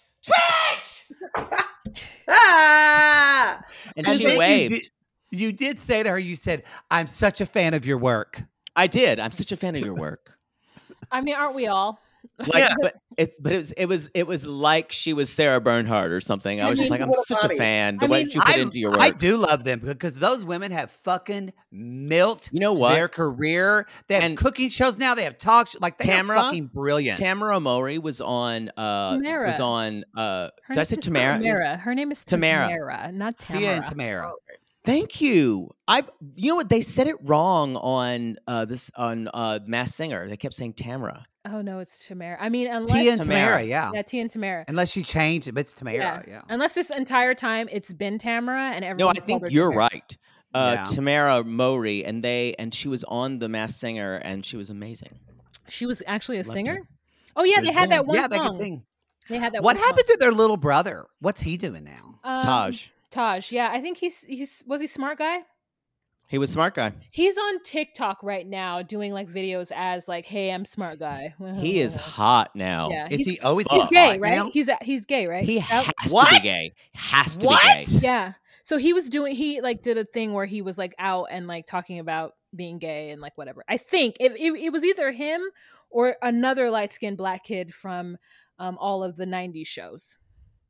And she waved. You did say to her, you said, "I'm such a fan of your work." I did. I'm such a fan of your work. I mean, aren't we all? Like, it was like she was Sarah Bernhardt or something. I was just like, I'm such a fan. The way you put into your work. I do love them because those women have fucking milked their career. They have cooking shows now. They have talk shows. Like, they are fucking brilliant. Tamara Mowry was on Tamara. did I say Tamara? Tamara. Her name is Tamara, not Tamara. Tia and Tamara. Thank you. You know what? They said it wrong on Masked Singer. They kept saying Tamara. Oh no, it's Tamara. I mean, unless Tia and Tamara, yeah, Tia and Tamara. Unless she changed it, but it's Tamara, yeah. Unless this entire time it's been Tamara and everyone. No, I think you're right. Tamara Mowry, and she was on the Masked Singer, and she was amazing. She was actually a singer. Oh yeah, they had that one song. They could sing. They had that. What happened to their little brother? What's he doing now? Taj, yeah, I think was he Smart Guy? He was Smart Guy. He's on TikTok right now doing like videos as like, "Hey, I'm Smart Guy." He is hot now. Yeah, he's gay, right? Now? He's gay, right? He has to be gay. Has to be gay. Yeah. So he like did a thing where he was like out and like talking about being gay and like whatever. I think it was either him or another light-skinned black kid from all of the 90s shows.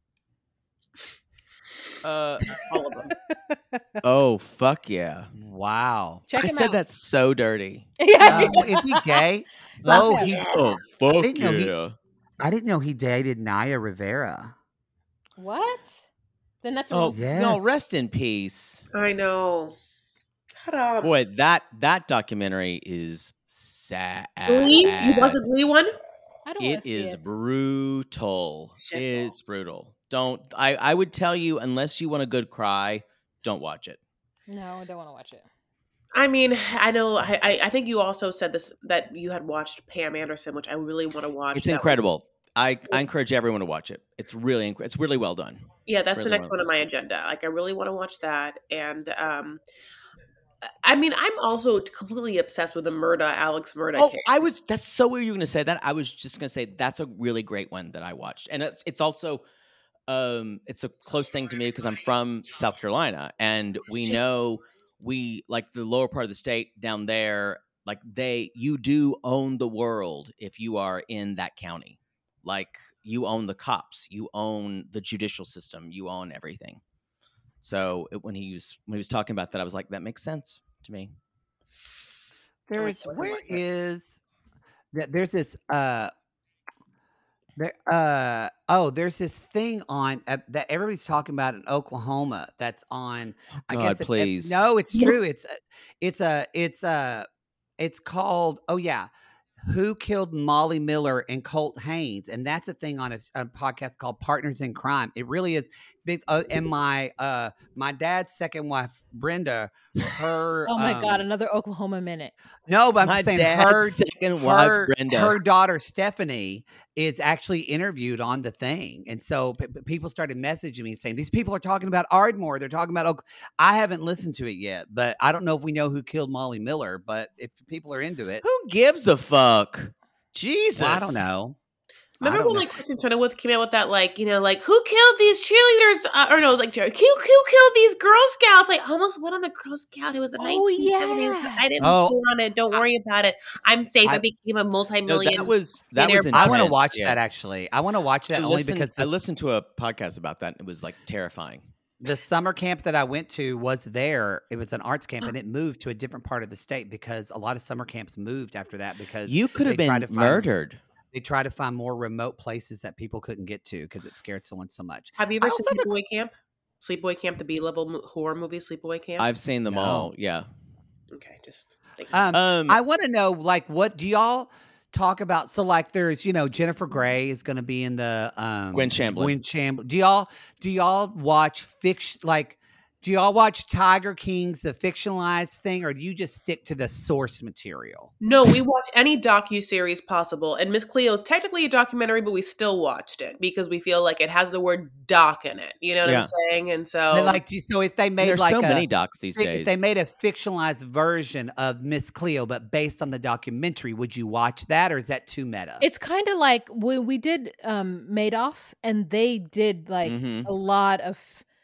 All of them. Oh, fuck yeah. Wow. Check him I said out. that's so dirty. Is he gay? Oh, fuck yeah. I didn't know he dated Naya Rivera. What? Then that's no, rest in peace. I know. Boy, that documentary is sad. Lee? Wasn't Lee one? It is brutal. It's brutal. I would tell you, unless you want a good cry, don't watch it. No, I don't want to watch it. I mean, I know. I think you also said this, that you had watched Pam Anderson, which I really want to watch. It's incredible. I encourage everyone to watch it. It's really really well done. Yeah, that's really the next one on my agenda. Like, I really want to watch that. And I mean, I'm also completely obsessed with the Alex Murdaugh case. That's so weird you were going to say that. I was just going to say that's a really great one that I watched. And it's also it's a close thing to me because I'm from South Carolina, and we like the lower part of the state down there, like you do own the world if you are in that county. Like, you own the cops, you own the judicial system, you own everything. So when he was talking about that, I was like, that makes sense to me. There's this there's this thing on that everybody's talking about in Oklahoma that's on. Oh, God, please. No, it's true. It's called Who Killed Molly Miller and Colt Haynes, and that's a thing on a podcast called Partners in Crime. It really is big. And my dad's second wife, Brenda, her oh my God, another Oklahoma minute. No, but I'm just saying her second wife, Brenda, her daughter Stephanie is actually interviewed on the thing, and so people started messaging me saying these people are talking about Ardmore. They're talking about I haven't listened to it yet, but I don't know if we know who killed Molly Miller. But if people are into it, who gives a fuck? Jesus, well, I don't know. Remember when like Kristen Chenoweth came out with that, like, you know, like, who killed these cheerleaders? Or no, like, who killed these Girl Scouts? I almost went on a Girl Scout. It was the 1970s. Yeah. I didn't go on it. Don't worry about it. I'm safe. I became a multi-million. No, that was I want to watch that, actually. I want to watch that because I listened to a podcast about that. And it was like terrifying. The summer camp that I went to was there. It was an arts camp, and it moved to a different part of the state because a lot of summer camps moved after that because you could have been murdered. They try to find more remote places that people couldn't get to because it scared someone so much. Have you ever seen Sleepaway Camp? Sleepaway Camp, the B-level horror movie, Sleepaway Camp? I've seen them all, yeah. Okay, just... I want to know, like, what do y'all talk about? So, like, there's, Jennifer Grey is going to be in the... Gwen Shamblin. Do y'all watch fiction, like... Do y'all watch Tiger King's the fictionalized thing, or do you just stick to the source material? No, we watch any docuseries possible. And Miss Cleo is technically a documentary, but we still watched it because we feel like it has the word doc in it. You know what I'm saying? And so, so if they made there's so many docs these days. If they made a fictionalized version of Miss Cleo, but based on the documentary, would you watch that, or is that too meta? It's kind of like when we did Madoff, and they did like a lot of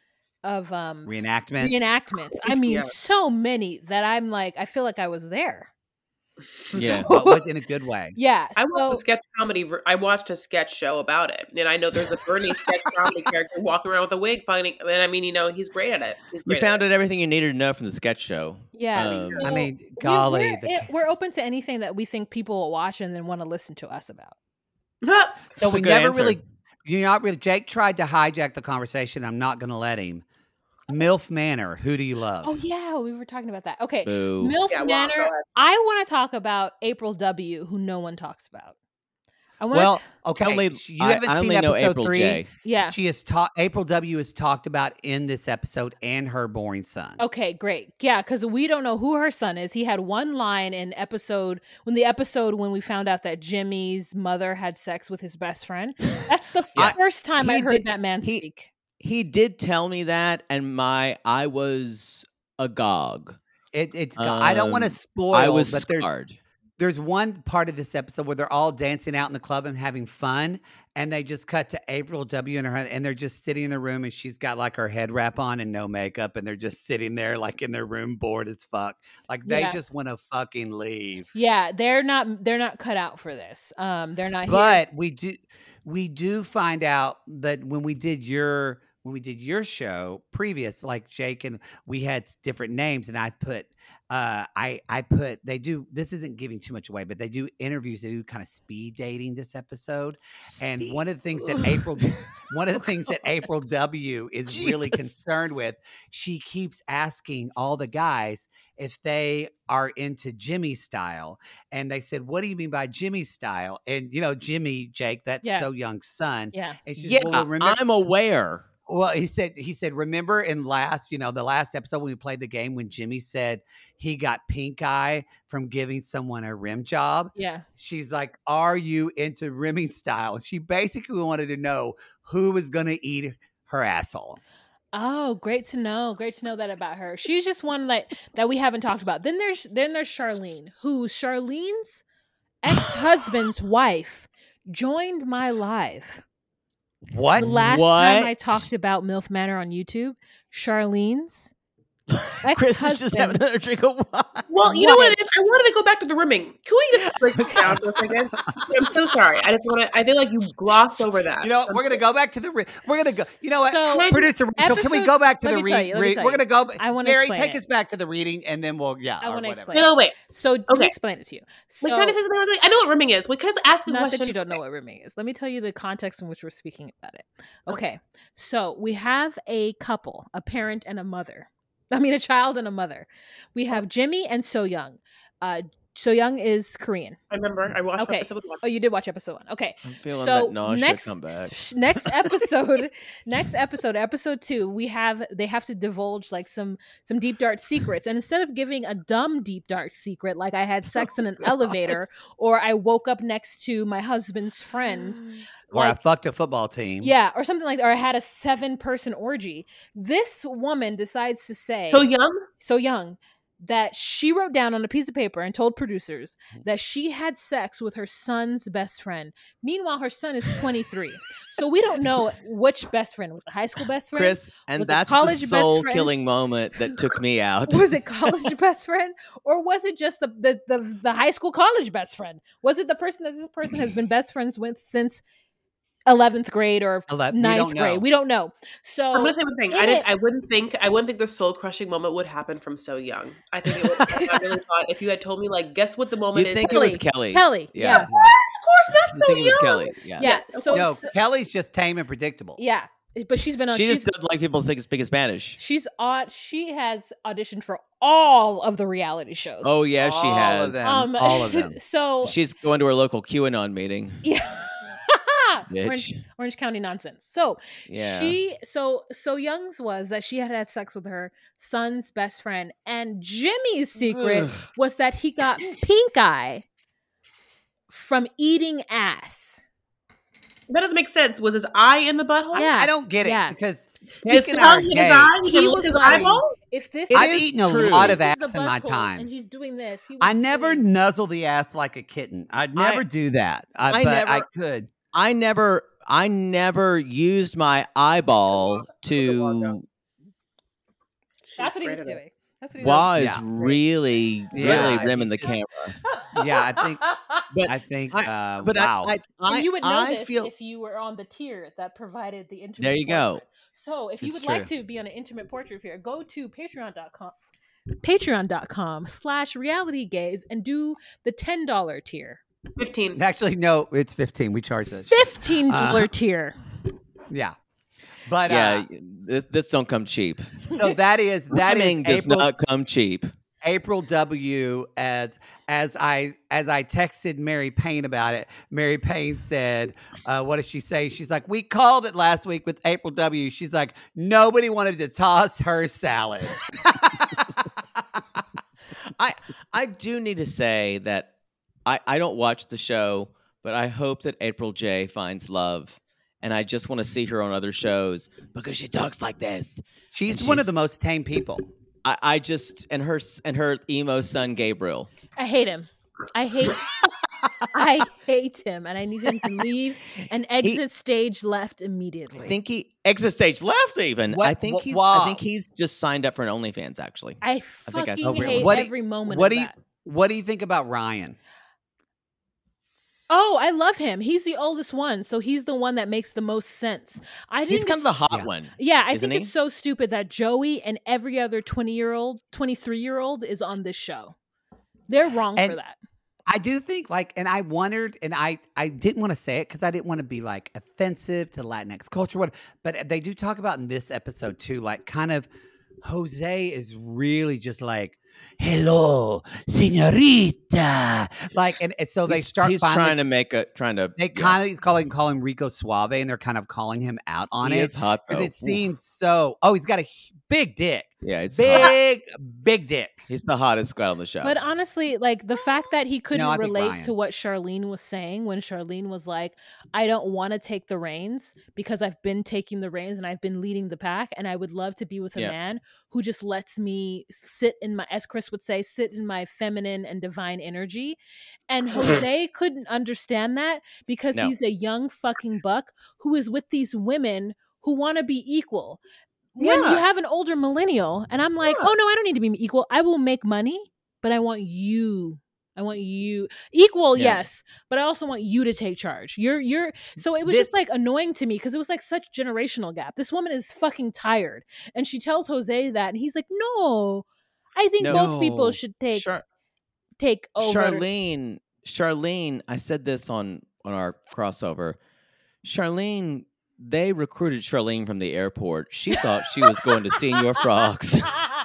reenactments. I mean, so many that I'm like, I feel like I was there. Yeah, but was in a good way. Yeah, I watched a sketch comedy. I watched a sketch show about it, and I know there's a Bernie sketch comedy character walking around with a wig, finding. And I mean, he's great at it. You found out everything you needed to know from the sketch show. Yeah, I mean, golly, we're open to anything that we think people will watch and then want to listen to us about. So we never really. Jake tried to hijack the conversation. I'm not going to let him. MILF Manor, who do you love? Oh, yeah, we were talking about that. Okay, Boo. MILF Manor, I want to talk about April W., who no one talks about. You haven't seen episode 3. J. Yeah. She has April W. is talked about in this episode, and her boring son. Okay, great. Yeah, because we don't know who her son is. He had one line in when we found out that Jimmy's mother had sex with his best friend. That's the first time I heard that man speak. He did tell me that, and I was agog. I don't want to spoil. I was but scarred. There's one part of this episode where they're all dancing out in the club and having fun, and they just cut to April W. and they're just sitting in the room, and she's got like her head wrap on and no makeup, and they're just sitting there like in their room, bored as fuck. Like they just want to fucking leave. Yeah, they're not cut out for this. They're not. But we do find out that when we did your show previous, like Jake, and we had different names, and I put this isn't giving too much away, but they do interviews. They do kind of speed dating this episode. And one of the things that April W is really concerned with, she keeps asking all the guys if they are into Jimmy style. And they said, "What do you mean by Jimmy style?" And Jimmy, Jake, that's So Young's son. Yeah. And she said, I'm aware. Well, he said, remember in the last episode when we played the game when Jimmy said he got pink eye from giving someone a rim job? Yeah. She's like, "Are you into rimming style?" She basically wanted to know who was going to eat her asshole. Oh, great to know. Great to know that about her. She's just one that we haven't talked about. Then there's Charlene, who Charlene's ex-husband's wife joined my live. What? The last time I talked about MILF Manor on YouTube, Charlene's Chris is just having another drink of wine. Well, you know what it is? I wanted to go back to the rimming. Can we just break this down for a second? I'm so sorry. I feel like you glossed over that. We're going to go back to the we're going to go. You know what? So, Producer Rachel, can we go back to the read? We're going to go. I want to Mary, take us back to the reading, and then we'll, I want to explain. No, wait. So let me explain it to you. So, can I say something? I know what rimming is. We can just ask a question. Not that you don't know what rimming is. Let me tell you the context in which we're speaking about it. Okay. So we have a couple, a parent and a mother. A child and a mother. We have Jimmy and So Young. So Young is Korean. I remember. I watched episode 1. Oh, you did watch episode 1. Okay. I'm feeling that nausea come back. Next episode, episode 2, they have to divulge like some deep dark secrets. And instead of giving a dumb deep dark secret, like I had sex in an elevator, or I woke up next to my husband's friend, or I fucked a football team. Yeah, or something like that. Or I had a 7-person orgy. This woman decides to say So young, that she wrote down on a piece of paper and told producers that she had sex with her son's best friend. Meanwhile, her son is 23. So we don't know which best friend. Was it high school best friend? Chris, and that's the soul-killing moment that took me out. Was it college best friend? Or was it just the high school college best friend? Was it the person that this person has been best friends with since 11th grade or 9th grade? We don't know. So I'm gonna say one thing. I wouldn't think the soul crushing moment would happen from So Young. I think it would. I really thought if you had told me, like, guess what the moment is? You'd think it was Kelly. Yeah. Of course, not So Young. It was Kelly. Yeah. Yes. So Kelly's just tame and predictable. Yeah. But she's been on. She just doesn't like people to speak Spanish. She has auditioned for all of the reality shows. Oh yeah, she has all of them. So she's going to her local QAnon meeting. Yeah. bitch. Orange County nonsense. So yeah. So Young's was that she had sex with her son's best friend, and Jimmy's secret was that he got pink eye from eating ass. That doesn't make sense. Was his eye in the butthole? Yeah, I don't get it because his eye. He can look his eyeball. If this, I've eaten a lot of ass in my time, and he's doing this. I never nuzzle the ass like a kitten. I'd never do that. I could. I never used my eyeball to. That's what he was doing. Wow is really rimming the camera. Yeah, I think. Wow. And you would know this if you were on the tier that provided the intimate. There you go. So if you would like to be on an intimate portrait here, go to patreon.com/realitygaze and do the $10 tier. 15. Actually, no, it's 15. We charge that. $15 tier. Yeah. But this don't come cheap. So that is does not come cheap. April W. As I texted Mary Payne about it, Mary Payne said, "What did she say?" She's like, "We called it last week with April W." She's like, "Nobody wanted to toss her salad." I do need to say that I don't watch the show, but I hope that April J finds love. And I just want to see her on other shows because she talks like this. She's one of the most tame people. I just and her emo son Gabriel. I hate him. I hate him, and I need him to leave and exit stage left immediately. I think he exit stage left even. I think he's just signed up for an OnlyFans actually. I fucking hate every moment of that. What do you think about Ryan? Oh, I love him. He's the oldest one, so he's the one that makes the most sense. He's kind of the hot one. Yeah, I think it's so stupid that Joey and every other 20-year-old, 23-year-old is on this show. They're wrong for that. I do think, and I wondered, and I didn't want to say it because I didn't want to be, offensive to Latinx culture, but they do talk about in this episode, too, kind of Jose is really just hello, señorita. And so they start. He's trying to. They kind of call him Rico Suave, and they're kind of calling him out on it. He is hot though. It seems so. Oh, he's got a big dick. Yeah, it's big dick. He's the hottest guy on the show. But honestly, the fact that he couldn't relate to what Charlene was saying when Charlene was like, "I don't want to take the reins because I've been taking the reins and I've been leading the pack, and I would love to be with a man who just lets me sit in my, as Chris would say, sit in my feminine and divine energy." And Jose couldn't understand that because he's a young fucking buck who is with these women who want to be equal. When you have an older millennial, and I'm like, oh no, I don't need to be equal. I will make money, but I want you. I want you equal, yes, but I also want you to take charge. You're. So it was just annoying to me because it was such generational gap. This woman is fucking tired, and she tells Jose that, and he's like, no, I think both people should take over. Charlene, I said this on our crossover. Charlene. They recruited Charlene from the airport. She thought she was going to Senior Frogs.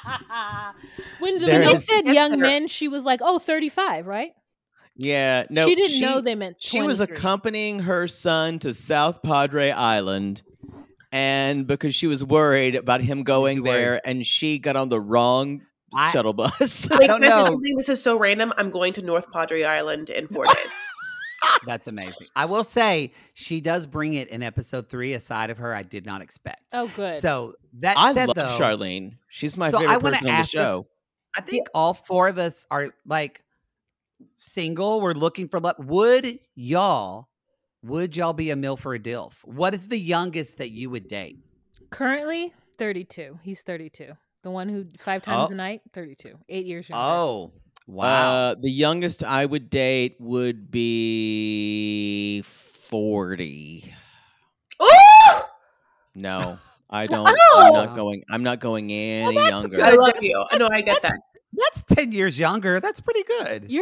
When they said young men, she was like, 35, right? Yeah. No, she didn't know they meant 23. She was accompanying her son to South Padre Island. And because she was worried about him going there, and she got on the wrong shuttle bus. I don't know. This is so random. I'm going to North Padre Island in 4 days. That's amazing. I will say she does bring it in episode 3, a side of her I did not expect. Oh, good. So I love Charlene. She's my favorite person on the show. I think all 4 of us are single. We're looking for love. Would y'all be a MILF or a DILF? What is the youngest that you would date? Currently, 32. He's 32. The one who 5 times a night, 32. 8 years younger. Oh, wow. The youngest I would date would be 40. Oh! No, I don't. I'm not going any younger. I love you. I know I get that. That's 10 years younger. That's pretty good. You're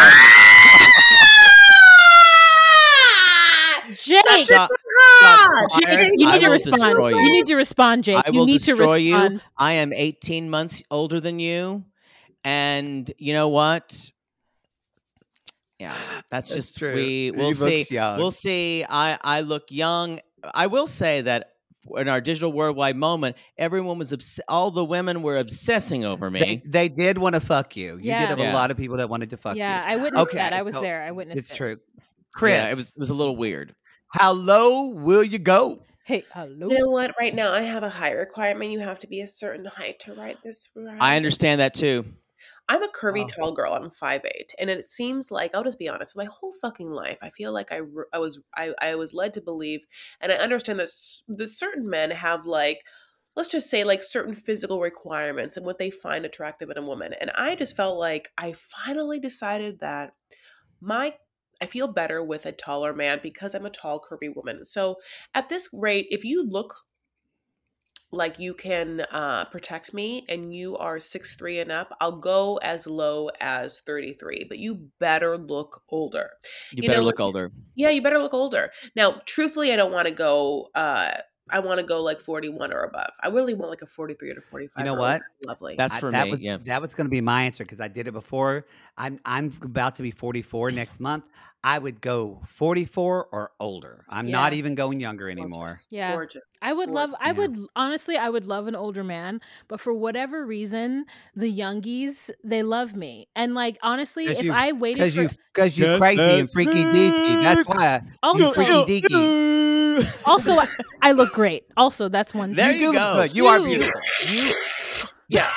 Jake, you need to respond. You need to respond, Jake. I will destroy you. I am 18 months older than you. And you know what? Yeah, that's just true. We'll see. We'll see. I look young. I will say that in our digital worldwide moment, everyone was all the women were obsessing over me. They did want to fuck you. You did have a lot of people that wanted to fuck you. Yeah, I witnessed that. I was there. I witnessed it. It's true. Chris, yeah, it was a little weird. How low will you go? Hey, hello. You know what? Right now, I have a height requirement. You have to be a certain height to ride this ride. I understand that too. I'm a curvy tall girl. I'm 5'8", and it seems like, I'll just be honest, my whole fucking life, I feel like I was led to believe, and I understand that certain men have like, let's just say like certain physical requirements and what they find attractive in a woman. And I just felt like I finally decided that I feel better with a taller man because I'm a tall, curvy woman. So at this rate, if you look like you can protect me and you are 6'3" and up, I'll go as low as 33, but you better look older. You better look older. Yeah, you better look older. Now, truthfully, I don't want to go, I want to go like 41 or above. I really want like a 43 or 45. You know what? Lovely. That was going to be my answer because I did it before. I'm about to be 44 next month. I would go 44 or older. I'm not even going younger anymore. Gorgeous. Yeah. Gorgeous. I would love an older man, but for whatever reason, the youngies, they love me. And like, honestly, if I waited because you crazy and freaky deaky. That's why you freaky deaky. Also, I look great. Also, that's one thing. There you go. Good. You are beautiful. Yeah.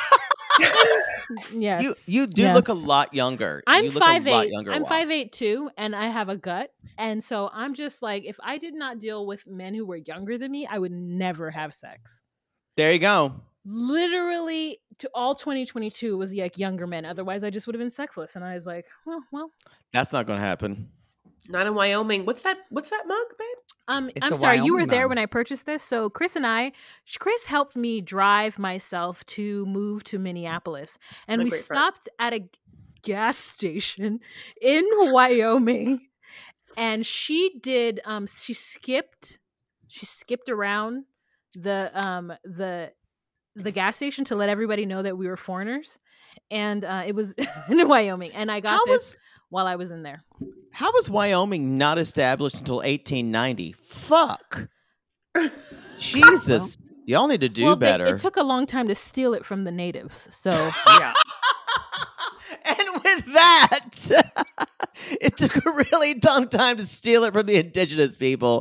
Yes. You do look a lot younger. I'm 5'8". I'm 5'8" too, and I have a gut. And so I'm just like, if I did not deal with men who were younger than me, I would never have sex. There you go. Literally, to all 2022 was like younger men. Otherwise, I just would have been sexless. And I was like, well, that's not going to happen. Not in Wyoming. What's that mug, babe? I'm sorry, you were there when I purchased this. So Chris helped me drive myself to move to Minneapolis. And we stopped at a gas station in Wyoming. And she did, she skipped around the gas station to let everybody know that we were foreigners. And it was in Wyoming. And I got this while I was in there. How was Wyoming not established until 1890? Fuck. Jesus. Y'all need to do better. It took a long time to steal it from the natives. So, yeah. And with that, it took a really long time to steal it from the indigenous people.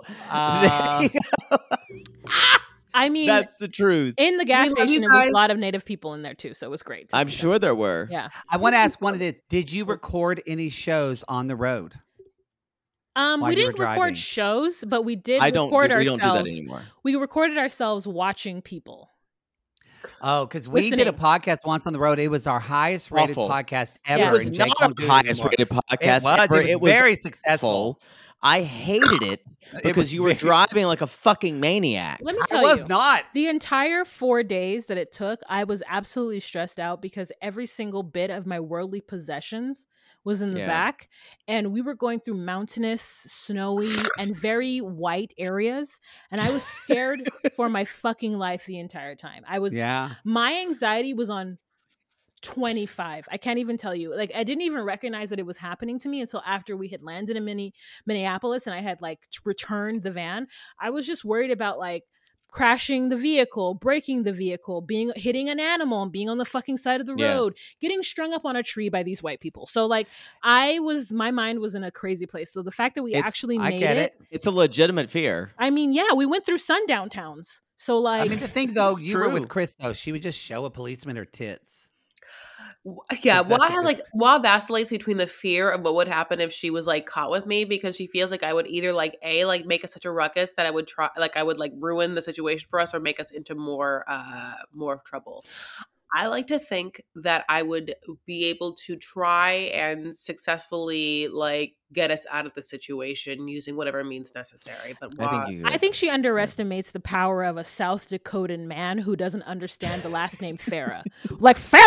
I mean, that's the truth. In the gas station, there was a lot of native people in there too, so it was great. I'm sure there were. Yeah. I want to ask did you record any shows on the road? We didn't record shows, but we did record ourselves. We don't do that anymore. We recorded ourselves watching people. Oh, because we did a podcast once on the road. It was our highest rated podcast ever. It was not our highest rated podcast ever. It was very successful. I hated it because you were driving like a fucking maniac. Let me tell you. I was not. The entire 4 days that it took, I was absolutely stressed out because every single bit of my worldly possessions was in the back. And we were going through mountainous, snowy, and very white areas. And I was scared for my fucking life the entire time. My anxiety was on 25. I can't even tell you. Like, I didn't even recognize that it was happening to me until after we had landed in Minneapolis and I had like returned the van. I was just worried about like crashing the vehicle, breaking the vehicle, hitting an animal and being on the fucking side of the road, getting strung up on a tree by these white people. So like my mind was in a crazy place. So the fact that we actually made it. It's a legitimate fear. I mean, yeah, we went through sundown towns. So like, I mean, the thing though, you were with Chris though, she would just show a policeman her tits. Yeah, Wa vacillates between the fear of what would happen if she was like caught with me, because she feels like I would either like make such a ruckus that I would ruin the situation for us or make us into more trouble. I like to think that I would be able to try and successfully like get us out of the situation using whatever means necessary. But I think she underestimates the power of a South Dakotan man who doesn't understand the last name Farah. Like, Farah?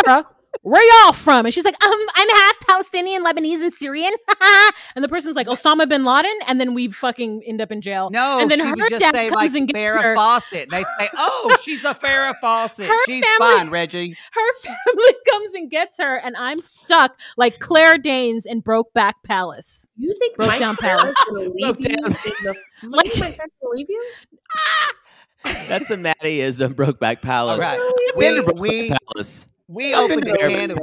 where y'all from? And she's like, I'm half Palestinian, Lebanese, and Syrian. And the person's like, Osama bin Laden. And then we fucking end up in jail. No, and then she would just say like Farrah Fawcett. And they say, oh, she's a Farrah Fawcett. She's fine, Reggie. Her family comes and gets her. And I'm stuck like Claire Danes in Brokeback Palace. You think Broke down Palace? My friends will leave you? That's a Maddieism, Brokeback Palace. Right. Palace. We opened a can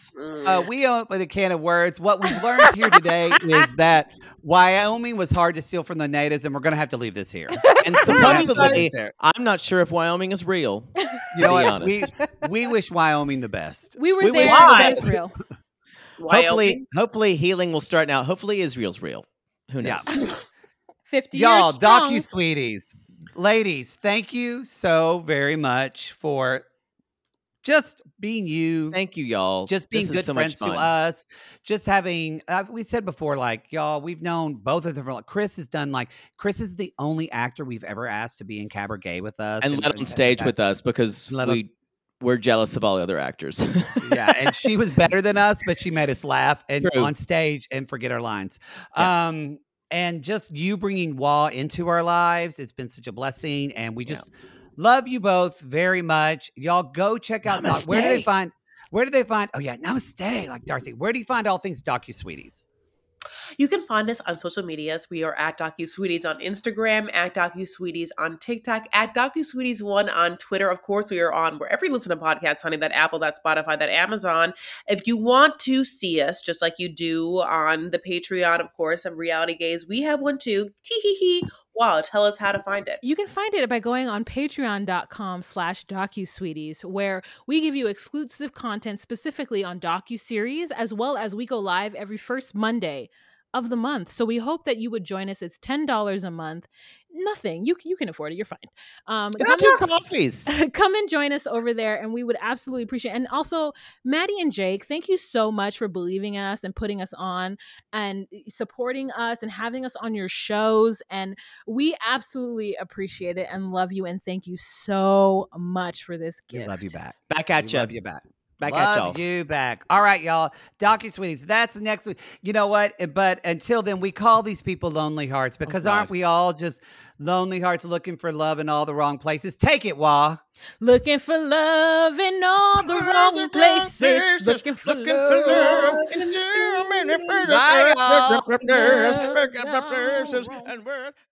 of words. What we've learned here today is that Wyoming was hard to steal from the natives, and we're going to have to leave this here. And supposedly, I'm not sure if Wyoming is real. You know what? We wish Wyoming the best. We were there in Israel. Hopefully, healing will start now. Hopefully, Israel's real. Who knows? Yeah. 50 y'all, years strong. docu-sweeties. Ladies, thank you so very much for just being you. Thank you, y'all. Just being good friends to us. Just having, we said before, like, y'all, we've known both of them. Chris is the only actor we've ever asked to be in Cabaret with us. And let on stage with us because we're jealous of all the other actors. Yeah, and she was better than us, but she made us laugh and on stage and forget our lines. Yeah. And just you bringing Wah into our lives, it's been such a blessing. And we just love you both very much. Y'all go check out where do they find oh yeah, namaste, like Darcy. Where do you find all things docu-sweeties? You can find us on social medias. We are at DocuSweeties on Instagram, at DocuSweeties on TikTok, at DocuSweeties1 on Twitter. Of course, we are on wherever you listen to podcasts, honey, that Apple, that Spotify, that Amazon. If you want to see us, just like you do on the Patreon, of course, of Reality Gaze, we have one too. Tee-hee-hee. Wow, tell us how to find it. You can find it by going on patreon.com/DocuSweeties, where we give you exclusive content specifically on docuseries, as well as we go live every first Monday of the month. So we hope that you would join us. It's $10 a month. Nothing. You can afford it. You're fine. Get 2 coffees. Come and join us over there, and we would absolutely appreciate it. And also, Maddie and Jake, thank you so much for believing in us and putting us on and supporting us and having us on your shows. And we absolutely appreciate it and love you. And thank you so much for this gift. We love you back. Back at you. Love you back. Back at y'all. Love you back. All right, y'all. DocuSweeties, that's next week. You know what? But until then, we call these people lonely hearts because aren't we all just lonely hearts looking for love in all the wrong places? Take it, Wah. Looking for love in all the wrong places. Looking for love in too many places.